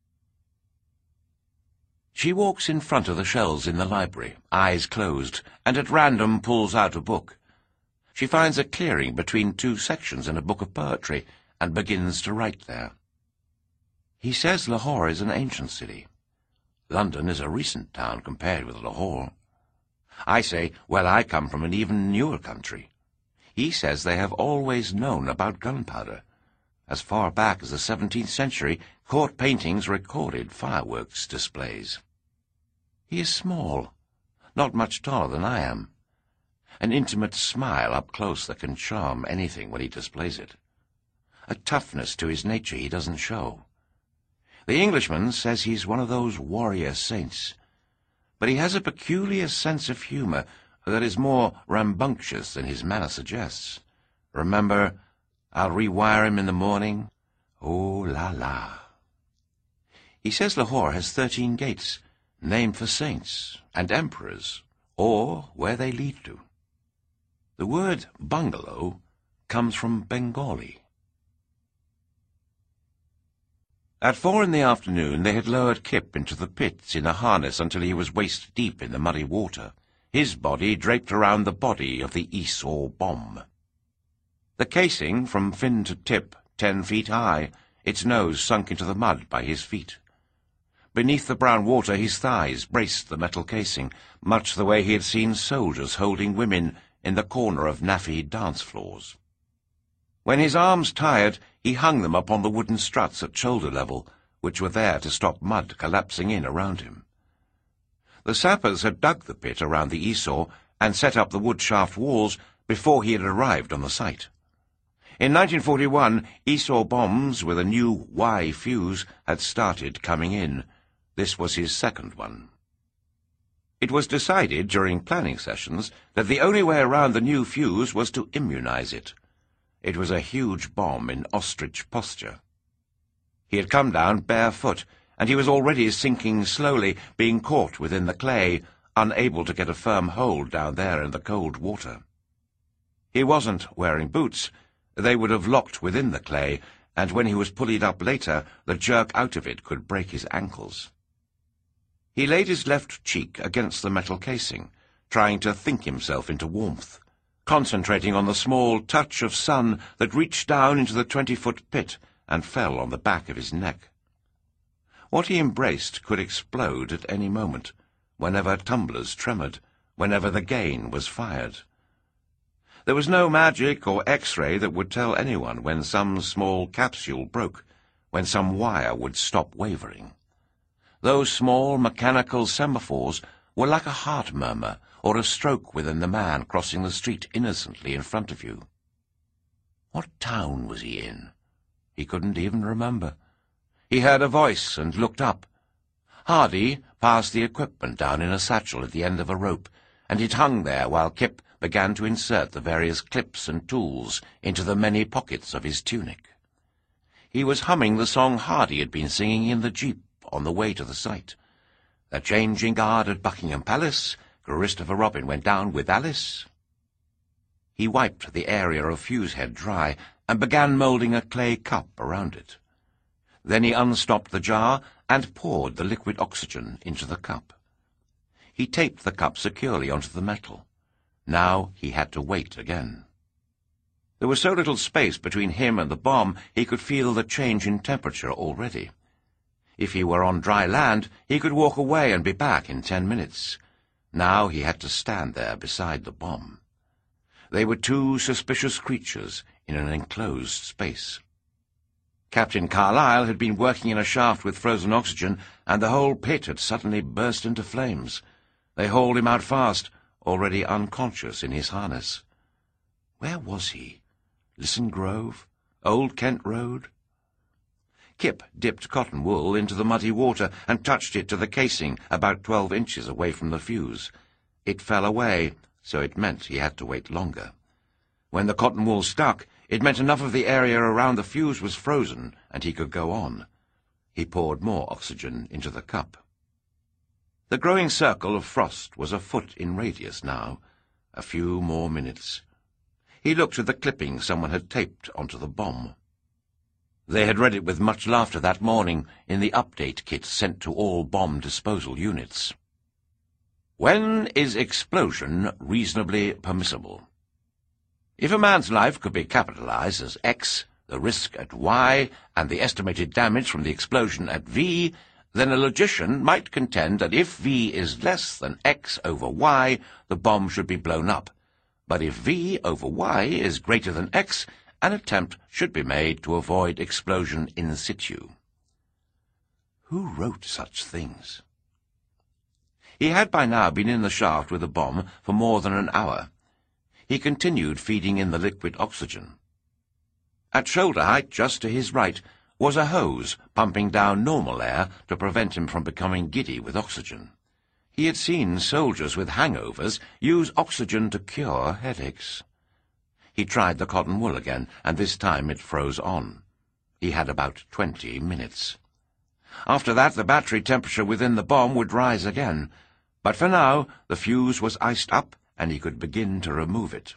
She walks in front of the shelves in the library, eyes closed, and at random pulls out a book. She finds a clearing between two sections in a book of poetry, and begins to write there. He says Lahore is an ancient city. London is a recent town compared with Lahore. I say, well, I come from an even newer country. He says they have always known about gunpowder. As far back as the seventeenth century, court paintings recorded fireworks displays. He is small, not much taller than I am. An intimate smile up close that can charm anything when he displays it. A toughness to his nature he doesn't show. The Englishman says he's one of those warrior saints, but he has a peculiar sense of humour that is more rambunctious than his manner suggests. Remember, I'll rewire him in the morning. Oh, la la. He says Lahore has thirteen gates, named for saints and emperors, or where they lead to. The word bungalow comes from Bengali. At four in the afternoon they had lowered Kip into the pits in a harness until he was waist-deep in the muddy water, his body draped around the body of the Esau bomb. The casing, from fin to tip, ten feet high, its nose sunk into the mud by his feet. Beneath the brown water his thighs braced the metal casing, much the way he had seen soldiers holding women in the corner of naffy dance-floors. When his arms tired, he hung them upon the wooden struts at shoulder level, which were there to stop mud collapsing in around him. The sappers had dug the pit around the Esau and set up the wood shaft walls before he had arrived on the site. In nineteen forty-one, Esau bombs with a new Y fuse had started coming in. This was his second one. It was decided during planning sessions that the only way around the new fuse was to immunize it. It was a huge bomb in ostrich posture. He had come down barefoot, and he was already sinking slowly, being caught within the clay, unable to get a firm hold down there in the cold water. He wasn't wearing boots. They would have locked within the clay, and when he was pulleyed up later, the jerk out of it could break his ankles. He laid his left cheek against the metal casing, trying to think himself into warmth, concentrating on the small touch of sun that reached down into the twenty-foot pit and fell on the back of his neck. What he embraced could explode at any moment, whenever tumblers tremoured, whenever the gain was fired. There was no magic or X-ray that would tell anyone when some small capsule broke, when some wire would stop wavering. Those small mechanical semaphores were like a heart murmur or a stroke within the man crossing the street innocently in front of you. What town was he in? He couldn't even remember. He heard a voice and looked up. Hardy passed the equipment down in a satchel at the end of a rope, and it hung there while Kip began to insert the various clips and tools into the many pockets of his tunic. He was humming the song Hardy had been singing in the jeep on the way to the site. The changing guard at Buckingham Palace, Christopher Robin went down with Alice. He wiped the area of fuse head dry and began moulding a clay cup around it. Then he unstopped the jar and poured the liquid oxygen into the cup. He taped the cup securely onto the metal. Now he had to wait again. There was so little space between him and the bomb he could feel the change in temperature already. If he were on dry land, he could walk away and be back in ten minutes. Now he had to stand there beside the bomb. They were two suspicious creatures in an enclosed space. Captain Carlyle had been working in a shaft with frozen oxygen, and the whole pit had suddenly burst into flames. They hauled him out fast, already unconscious in his harness. Where was he? Lisson Grove? Old Kent Road? Kip dipped cotton wool into the muddy water and touched it to the casing about twelve inches away from the fuse. It fell away, so it meant he had to wait longer. When the cotton wool stuck, it meant enough of the area around the fuse was frozen, and he could go on. He poured more oxygen into the cup. The growing circle of frost was a foot in radius now. A few more minutes. He looked at the clipping someone had taped onto the bomb. They had read it with much laughter that morning in the update kit sent to all bomb disposal units. When is explosion reasonably permissible? If a man's life could be capitalized as X, the risk at Y, and the estimated damage from the explosion at V, then a logician might contend that if V is less than X over Y, the bomb should be blown up. But if V over Y is greater than X, an attempt should be made to avoid explosion in situ. Who wrote such things? He had by now been in the shaft with the bomb for more than an hour. He continued feeding in the liquid oxygen. At shoulder height, just to his right, was a hose pumping down normal air to prevent him from becoming giddy with oxygen. He had seen soldiers with hangovers use oxygen to cure headaches. He tried the cotton wool again, and this time it froze on. He had about twenty minutes. After that, the battery temperature within the bomb would rise again, but for now the fuse was iced up, and he could begin to remove it.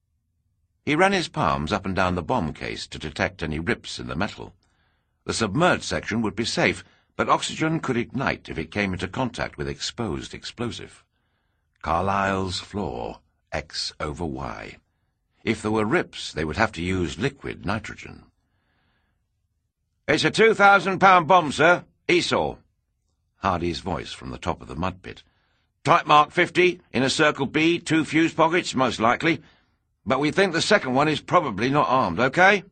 He ran his palms up and down the bomb case to detect any rips in the metal. The submerged section would be safe, but oxygen could ignite if it came into contact with exposed explosive. Carlyle's floor, X over Y. If there were rips, they would have to use liquid nitrogen. "It's a two thousand pound bomb, sir. Esau." Hardy's voice from the top of the mud pit. "Type mark fifty, in a circle B, two fuse pockets, most likely. But we think the second one is probably not armed, okay?"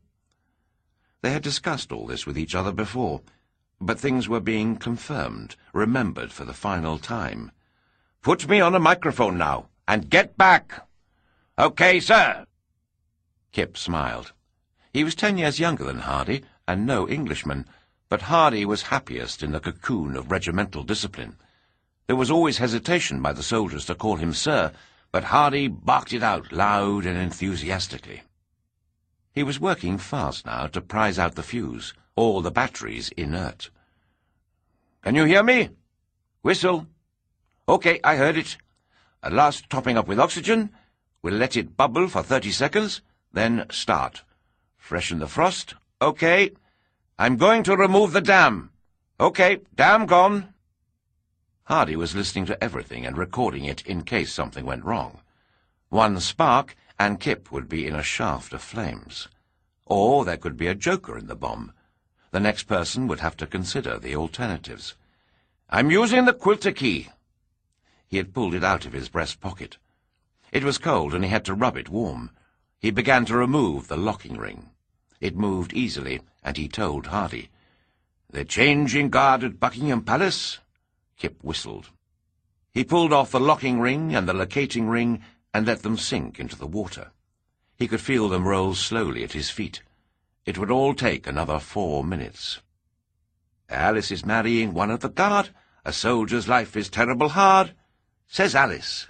They had discussed all this with each other before, but things were being confirmed, remembered for the final time. "Put me on a microphone now, and get back." "Okay, sir." Kip smiled. He was ten years younger than Hardy, and no Englishman, but Hardy was happiest in the cocoon of regimental discipline. There was always hesitation by the soldiers to call him sir, but Hardy barked it out loud and enthusiastically. He was working fast now to prise out the fuse, all the batteries inert. "Can you hear me? Whistle." "Okay, I heard it. At last topping up with oxygen. We'll let it bubble for thirty seconds, then start. Freshen the frost. Okay. I'm going to remove the dam. Okay, dam gone." Hardy was listening to everything and recording it in case something went wrong. One spark, and Kip would be in a shaft of flames. Or there could be a joker in the bomb. The next person would have to consider the alternatives. "I'm using the quilter key." He had pulled it out of his breast pocket. It was cold, and he had to rub it warm. He began to remove the locking ring. It moved easily, and he told Hardy. "They're changing guard at Buckingham Palace," Kip whistled. He pulled off the locking ring and the locating ring and let them sink into the water. He could feel them roll slowly at his feet. It would all take another four minutes. "Alice is marrying one of the guard. A soldier's life is terrible hard, says Alice."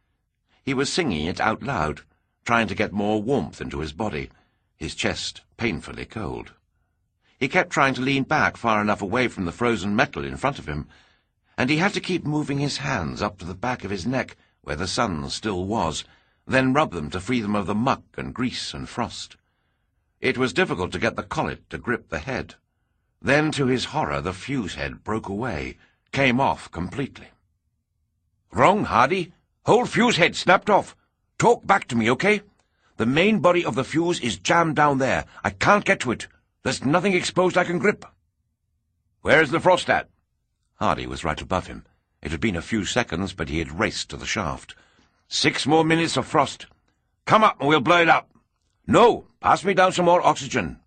He was singing it out loud, trying to get more warmth into his body, his chest painfully cold. He kept trying to lean back far enough away from the frozen metal in front of him, and he had to keep moving his hands up to the back of his neck, where the sun still was, then rub them to free them of the muck and grease and frost. It was difficult to get the collet to grip the head. Then, to his horror, the fuse head broke away, came off completely. "Wrong, Hardy. Whole fuse head snapped off. Talk back to me, okay? The main body of the fuse is jammed down there. I can't get to it. There's nothing exposed I can grip." "Where's the frost at?" Hardy was right above him. It had been a few seconds, but he had raced to the shaft. "Six more minutes of frost. Come up and we'll blow it up." "No, pass me down some more oxygen."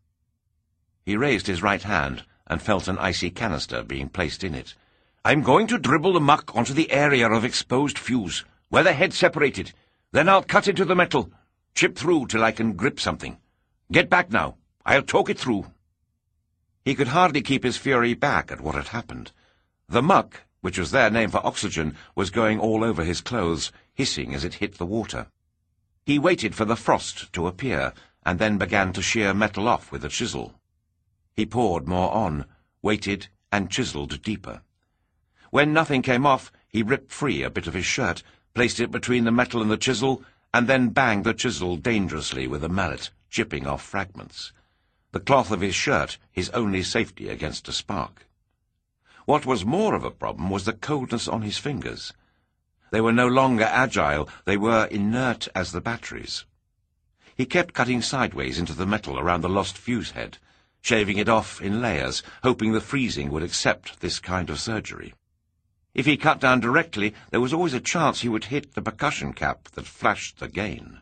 He raised his right hand and felt an icy canister being placed in it. "I'm going to dribble the muck onto the area of exposed fuse, where the head separated. Then I'll cut into the metal, chip through till I can grip something. Get back now. I'll talk it through." He could hardly keep his fury back at what had happened. The muck, which was their name for oxygen, was going all over his clothes, hissing as it hit the water. He waited for the frost to appear, and then began to shear metal off with a chisel. He poured more on, waited, and chiselled deeper. When nothing came off, he ripped free a bit of his shirt, placed it between the metal and the chisel, and then banged the chisel dangerously with a mallet, chipping off fragments. The cloth of his shirt, his only safety against a spark. What was more of a problem was the coldness on his fingers. They were no longer agile, they were inert as the batteries. He kept cutting sideways into the metal around the lost fuse head, shaving it off in layers, hoping the freezing would accept this kind of surgery. If he cut down directly, there was always a chance he would hit the percussion cap that flashed the gain.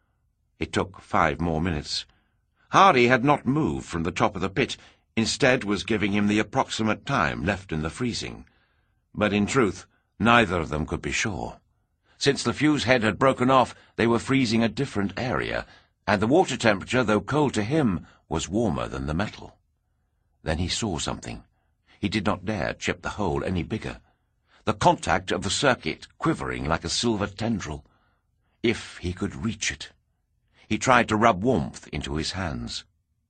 It took five more minutes. Hardy had not moved from the top of the pit, instead was giving him the approximate time left in the freezing. But in truth, neither of them could be sure. Since the fuse head had broken off, they were freezing a different area, and the water temperature, though cold to him, was warmer than the metal. Then he saw something. He did not dare chip the hole any bigger. The contact of the circuit quivering like a silver tendril. If he could reach it. He tried to rub warmth into his hands.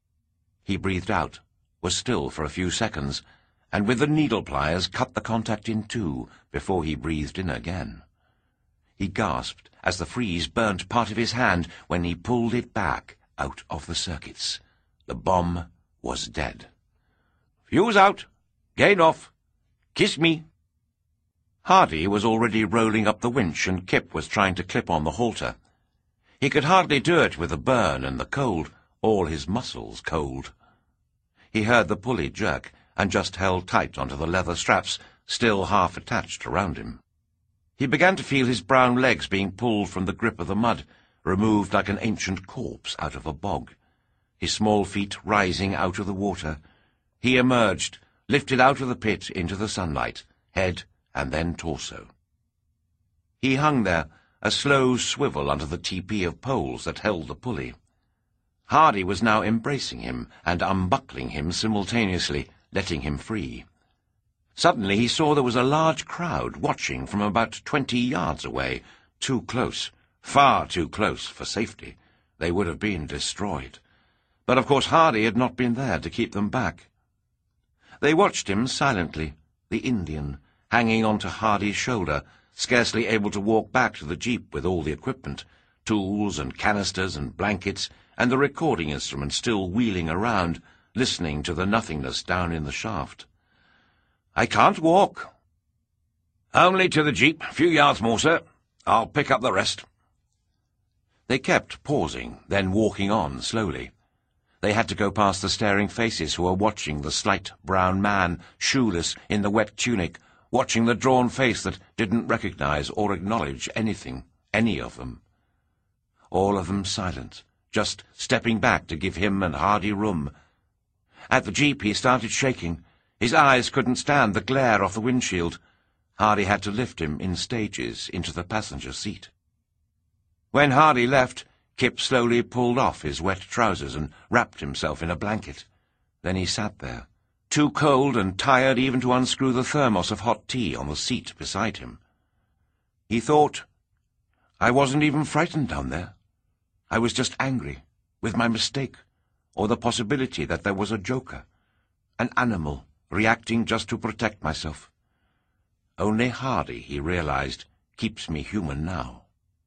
He breathed out, was still for a few seconds, and with the needle pliers cut the contact in two before he breathed in again. He gasped as the freeze burnt part of his hand when he pulled it back out of the circuits. The bomb was dead. "Fuse out! Gain off! Kiss me!" Hardy was already rolling up the winch, and Kip was trying to clip on the halter. He could hardly do it with the burn and the cold, all his muscles cold. He heard the pulley jerk, and just held tight onto the leather straps, still half attached around him. He began to feel his brown legs being pulled from the grip of the mud, removed like an ancient corpse out of a bog. His small feet rising out of the water. He emerged, lifted out of the pit into the sunlight, head and then torso. He hung there, a slow swivel under the teepee of poles that held the pulley. Hardy was now embracing him and unbuckling him simultaneously, letting him free. Suddenly he saw there was a large crowd watching from about twenty yards away, too close, far too close for safety. They would have been destroyed. But of course Hardy had not been there to keep them back. They watched him silently, the Indian, hanging onto Hardy's shoulder, scarcely able to walk back to the jeep with all the equipment, tools and canisters and blankets, and the recording instrument still wheeling around, listening to the nothingness down in the shaft. "I can't walk." "Only to the jeep. A few yards more, sir. I'll pick up the rest." They kept pausing, then walking on slowly. They had to go past the staring faces who were watching the slight brown man, shoeless, in the wet tunic, watching the drawn face that didn't recognize or acknowledge anything, any of them. All of them silent, just stepping back to give him and Hardy room. At the jeep he started shaking. His eyes couldn't stand the glare off the windshield. Hardy had to lift him in stages into the passenger seat. When Hardy left, Kip slowly pulled off his wet trousers and wrapped himself in a blanket. Then he sat there, too cold and tired even to unscrew the thermos of hot tea on the seat beside him. He thought, I wasn't even frightened down there. I was just angry, with my mistake, or the possibility that there was a joker, an animal reacting just to protect myself. Only Hardy, he realized, keeps me human now.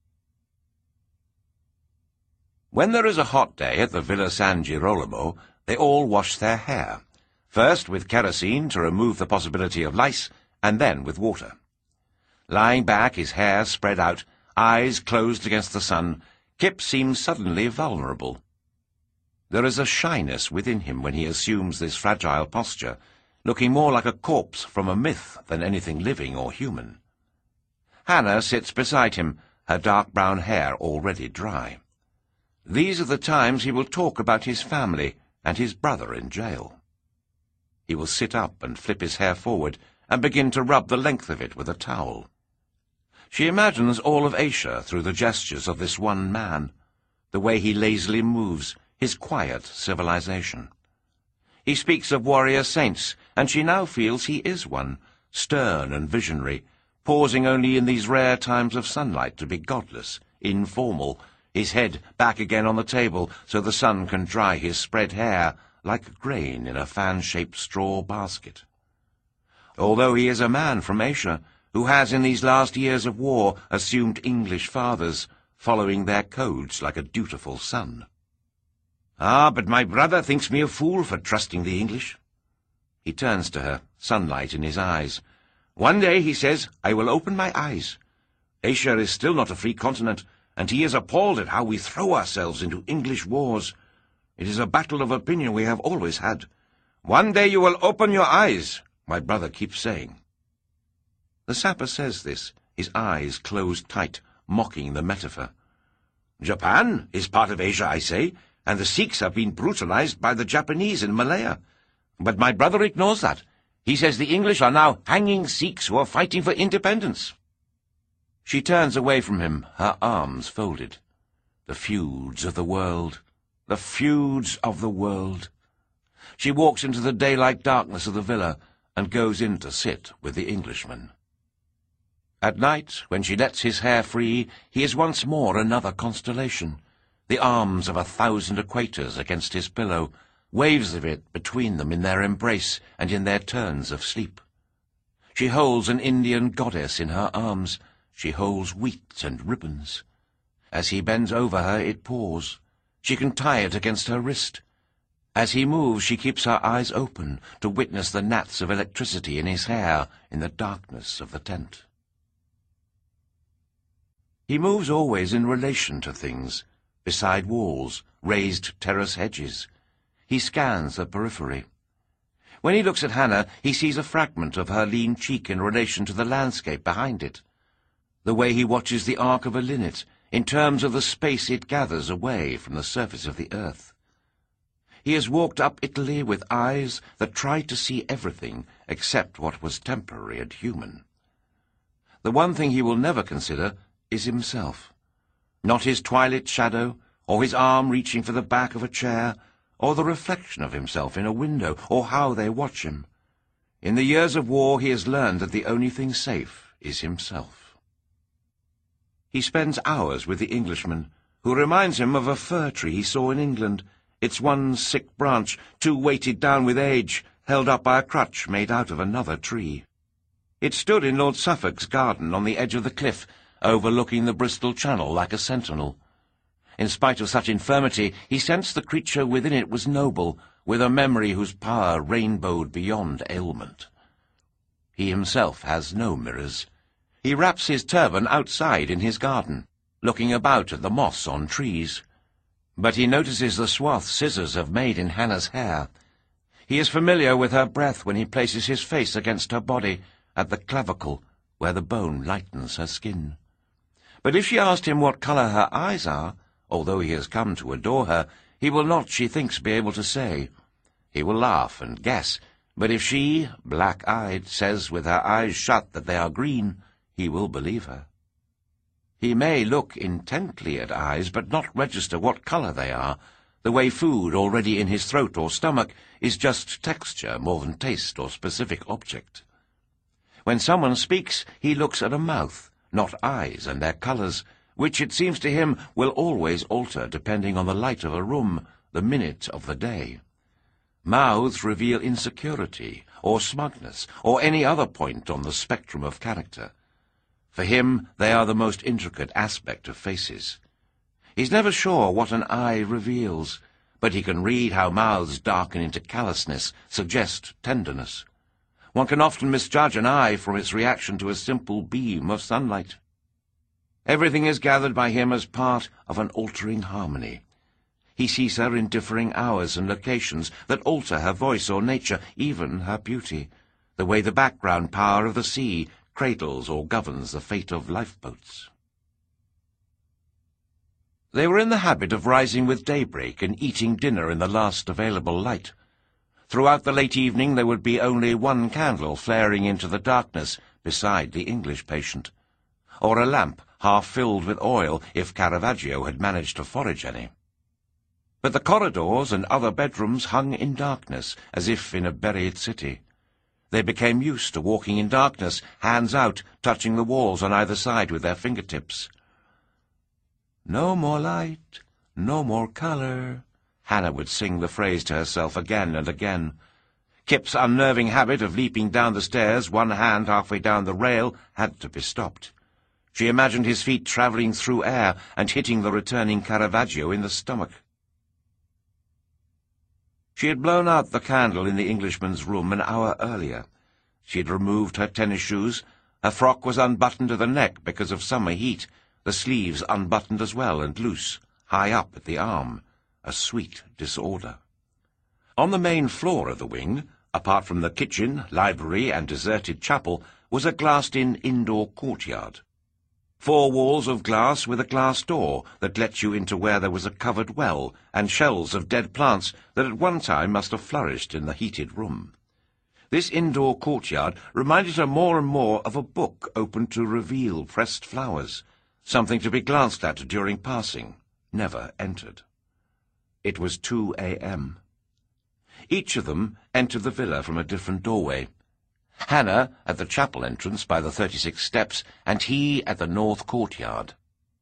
When there is a hot day at the Villa San Girolamo, they all wash their hair, first with kerosene to remove the possibility of lice, and then with water. Lying back, his hair spread out, eyes closed against the sun, Kip seems suddenly vulnerable. There is a shyness within him when he assumes this fragile posture, looking more like a corpse from a myth than anything living or human. Hannah sits beside him, her dark brown hair already dry. These are the times he will talk about his family and his brother in jail. He will sit up and flip his hair forward and begin to rub the length of it with a towel. She imagines all of Asia through the gestures of this one man, the way he lazily moves, his quiet civilization. He speaks of warrior saints, and she now feels he is one, stern and visionary, pausing only in these rare times of sunlight to be godless, informal, his head back again on the table so the sun can dry his spread hair like grain in a fan-shaped straw basket. Although he is a man from Asia, who has in these last years of war assumed English fathers, following their codes like a dutiful son. Ah, but my brother thinks me a fool for trusting the English. He turns to her, sunlight in his eyes. One day, he says, I will open my eyes. Asia is still not a free continent, and he is appalled at how we throw ourselves into English wars. It is a battle of opinion we have always had. One day you will open your eyes, my brother keeps saying. The sapper says this, his eyes closed tight, mocking the metaphor. Japan is part of Asia, I say, and the Sikhs have been brutalized by the Japanese in Malaya. But my brother ignores that. He says the English are now hanging Sikhs who are fighting for independence. She turns away from him, her arms folded. The feuds of the world, the feuds of the world. She walks into the daylight darkness of the villa and goes in to sit with the Englishman. At night, when she lets his hair free, he is once more another constellation, the arms of a thousand equators against his pillow, waves of it between them in their embrace and in their turns of sleep. She holds an Indian goddess in her arms. She holds wheat and ribbons. As he bends over her, it pours. She can tie it against her wrist. As he moves, she keeps her eyes open to witness the gnats of electricity in his hair in the darkness of the tent. He moves always in relation to things, beside walls, raised terrace hedges. He scans the periphery. When he looks at Hannah, he sees a fragment of her lean cheek in relation to the landscape behind it. The way he watches the arc of a linnet, in terms of the space it gathers away from the surface of the earth. He has walked up Italy with eyes that tried to see everything except what was temporary and human. The one thing he will never consider is himself. Not his twilit shadow, or his arm reaching for the back of a chair, or the reflection of himself in a window, or how they watch him. In the years of war he has learned that the only thing safe is himself. He spends hours with the Englishman, who reminds him of a fir tree he saw in England, its one sick branch, too weighted down with age, held up by a crutch made out of another tree. It stood in Lord Suffolk's garden on the edge of the cliff, overlooking the Bristol Channel like a sentinel. In spite of such infirmity, he sensed the creature within it was noble, with a memory whose power rainbowed beyond ailment. He himself has no mirrors. He wraps his turban outside in his garden, looking about at the moss on trees. But he notices the swath scissors have made in Hannah's hair. He is familiar with her breath when he places his face against her body, at the clavicle, where the bone lightens her skin. But if she asked him what colour her eyes are, although he has come to adore her, he will not, she thinks, be able to say. He will laugh and guess, But if she, black-eyed, says with her eyes shut that they are green, he will believe her. He may look intently at eyes, but not register what colour they are, the way food already in his throat or stomach is just texture more than taste or specific object. When someone speaks, he looks at a mouth, not eyes and their colours, which it seems to him will always alter depending on the light of a room, the minute of the day. Mouths reveal insecurity, or smugness, or any other point on the spectrum of character. For him, they are the most intricate aspect of faces. He's never sure what an eye reveals, but he can read how mouths darken into callousness, suggest tenderness. One can often misjudge an eye from its reaction to a simple beam of sunlight. Everything is gathered by him as part of an altering harmony. He sees her in differing hours and locations that alter her voice or nature, even her beauty, the way the background power of the sea cradles or governs the fate of lifeboats. They were in the habit of rising with daybreak and eating dinner in the last available light. Throughout the late evening there would be only one candle flaring into the darkness beside the English patient, or a lamp half filled with oil if Caravaggio had managed to forage any. But the corridors and other bedrooms hung in darkness, as if in a buried city. They became used to walking in darkness, hands out, touching the walls on either side with their fingertips. "No more light, no more colour," Hannah would sing the phrase to herself again and again. Kip's unnerving habit of leaping down the stairs, one hand halfway down the rail, had to be stopped. She imagined his feet travelling through air and hitting the returning Caravaggio in the stomach. She had blown out the candle in the Englishman's room an hour earlier. She had removed her tennis shoes. Her frock was unbuttoned to the neck because of summer heat, the sleeves unbuttoned as well and loose, high up at the arm, a sweet disorder. On the main floor of the wing, apart from the kitchen, library, and deserted chapel, was a glassed-in indoor courtyard. Four walls of glass with a glass door that let you into where there was a covered well and shells of dead plants that at one time must have flourished in the heated room. This indoor courtyard reminded her more and more of a book open to reveal pressed flowers, something to be glanced at during passing, never entered. It was two a m Each of them entered the villa from a different doorway. Hannah at the chapel entrance by the thirty-six steps, and he at the north courtyard.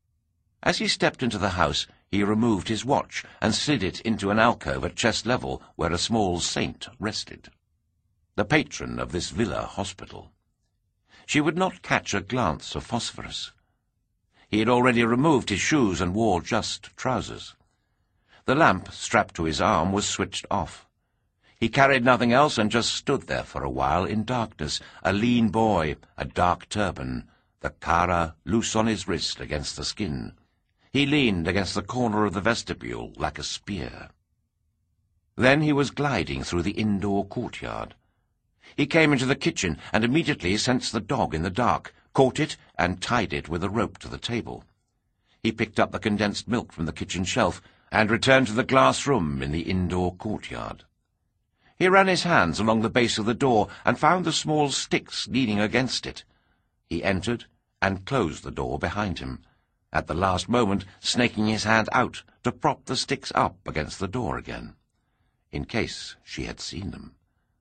As he stepped into the house, he removed his watch and slid it into an alcove at chest level where a small saint rested, the patron of this villa hospital. She would not catch a glance of phosphorus. He had already removed his shoes and wore just trousers. The lamp strapped to his arm was switched off. He carried nothing else and just stood there for a while in darkness, a lean boy, a dark turban, the kara loose on his wrist against the skin. He leaned against the corner of the vestibule like a spear. Then he was gliding through the indoor courtyard. He came into the kitchen and immediately sensed the dog in the dark, caught it and tied it with a rope to the table. He picked up the condensed milk from the kitchen shelf and returned to the glass room in the indoor courtyard. He ran his hands along the base of the door and found the small sticks leaning against it. He entered and closed the door behind him, at the last moment snaking his hand out to prop the sticks up against the door again, in case she had seen them.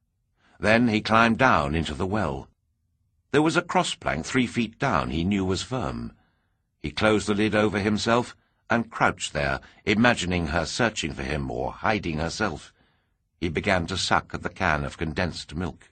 Then he climbed down into the well. There was a cross-plank three feet down he knew was firm. He closed the lid over himself and crouched there, imagining her searching for him or hiding herself. He began to suck at the can of condensed milk.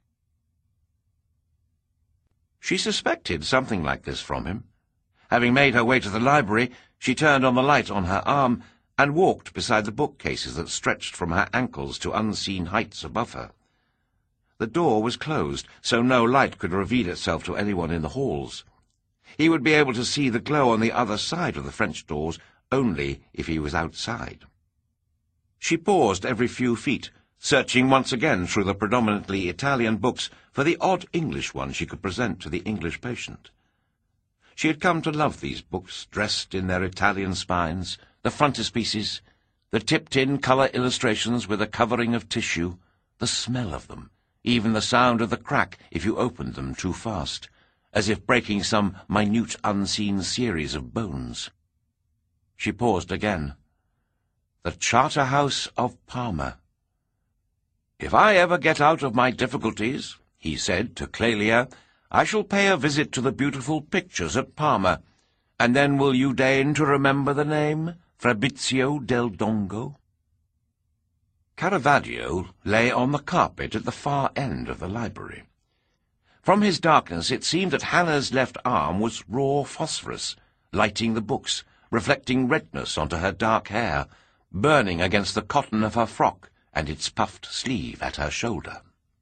She suspected something like this from him. Having made her way to the library, she turned on the light on her arm and walked beside the bookcases that stretched from her ankles to unseen heights above her. The door was closed, so no light could reveal itself to anyone in the halls. He would be able to see the glow on the other side of the French doors only if he was outside. She paused every few feet, searching once again through the predominantly Italian books for the odd English one she could present to the English patient. She had come to love these books, dressed in their Italian spines, the frontispieces, the tipped-in colour illustrations with a covering of tissue, the smell of them, even the sound of the crack if you opened them too fast, as if breaking some minute unseen series of bones. She paused again. The Charterhouse of Parma. "If I ever get out of my difficulties," he said to Clelia, "I shall pay a visit to the beautiful pictures at Parma, and then will you deign to remember the name, Fabrizio del Dongo?" Caravaggio lay on the carpet at the far end of the library. From his darkness it seemed that Hannah's left arm was raw phosphorus, lighting the books, reflecting redness onto her dark hair, burning against the cotton of her frock and its puffed sleeve at her shoulder.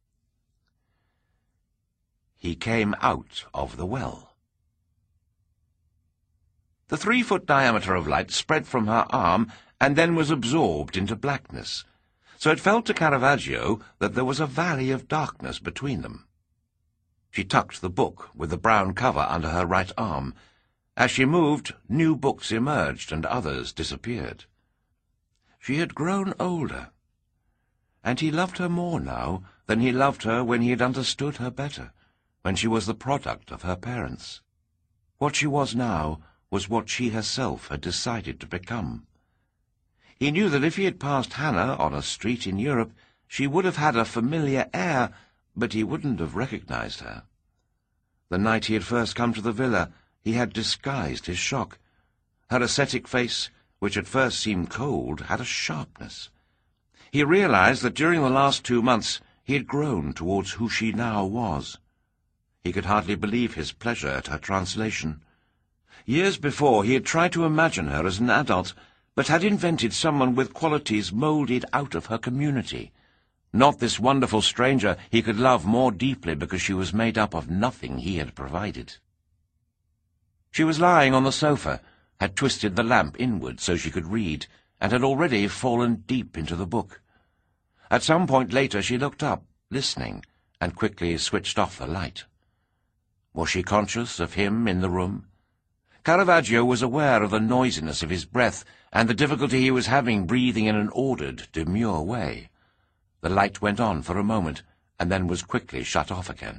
He came out of the well. The three-foot diameter of light spread from her arm and then was absorbed into blackness, so it felt to Caravaggio that there was a valley of darkness between them. She tucked the book with the brown cover under her right arm. As she moved, new books emerged and others disappeared. She had grown older, and he loved her more now than he loved her when he had understood her better, when she was the product of her parents. What she was now was what she herself had decided to become. He knew that if he had passed Hannah on a street in Europe, she would have had a familiar air, but he wouldn't have recognized her. The night he had first come to the villa, he had disguised his shock. Her ascetic face, which at first seemed cold, had a sharpness. He realized that during the last two months he had grown towards who she now was. He could hardly believe his pleasure at her translation. Years before he had tried to imagine her as an adult, but had invented someone with qualities moulded out of her community. Not this wonderful stranger he could love more deeply because she was made up of nothing he had provided. She was lying on the sofa, had twisted the lamp inward so she could read, and had already fallen deep into the book. At some point later she looked up, listening, and quickly switched off the light. Was she conscious of him in the room? Caravaggio was aware of the noisiness of his breath and the difficulty he was having breathing in an ordered, demure way. The light went on for a moment, and then was quickly shut off again.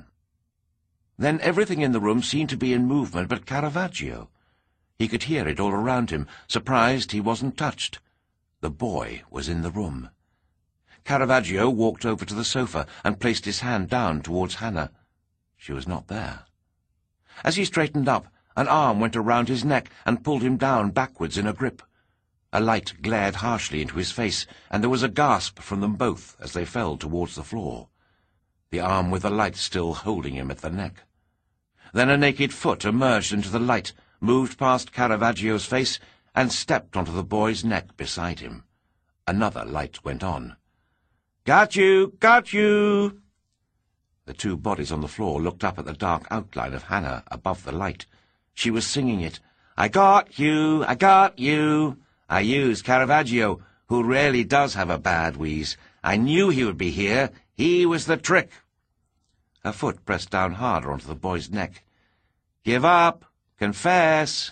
Then everything in the room seemed to be in movement but Caravaggio. He could hear it all around him, surprised he wasn't touched. The boy was in the room. Caravaggio walked over to the sofa and placed his hand down towards Hannah. She was not there. As he straightened up, an arm went around his neck and pulled him down backwards in a grip. A light glared harshly into his face, and there was a gasp from them both as they fell towards the floor, the arm with the light still holding him at the neck. Then a naked foot emerged into the light, moved past Caravaggio's face, and stepped onto the boy's neck beside him. Another light went on. "Got you! Got you!" The two bodies on the floor looked up at the dark outline of Hannah above the light. She was singing it. "I got you! I got you! I used Caravaggio, who rarely does have a bad wheeze. I knew he would be here. He was the trick." Her foot pressed down harder onto the boy's neck. "Give up! Confess!"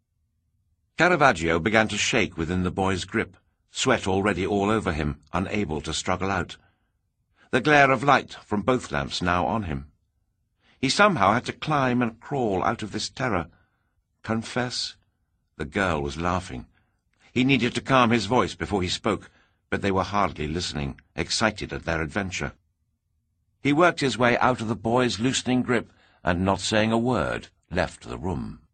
Caravaggio began to shake within the boy's grip, sweat already all over him, unable to struggle out. The glare of light from both lamps now on him. He somehow had to climb and crawl out of this terror. Confess? The girl was laughing. He needed to calm his voice before he spoke, but they were hardly listening, excited at their adventure. He worked his way out of the boy's loosening grip, and not saying a word, left the room.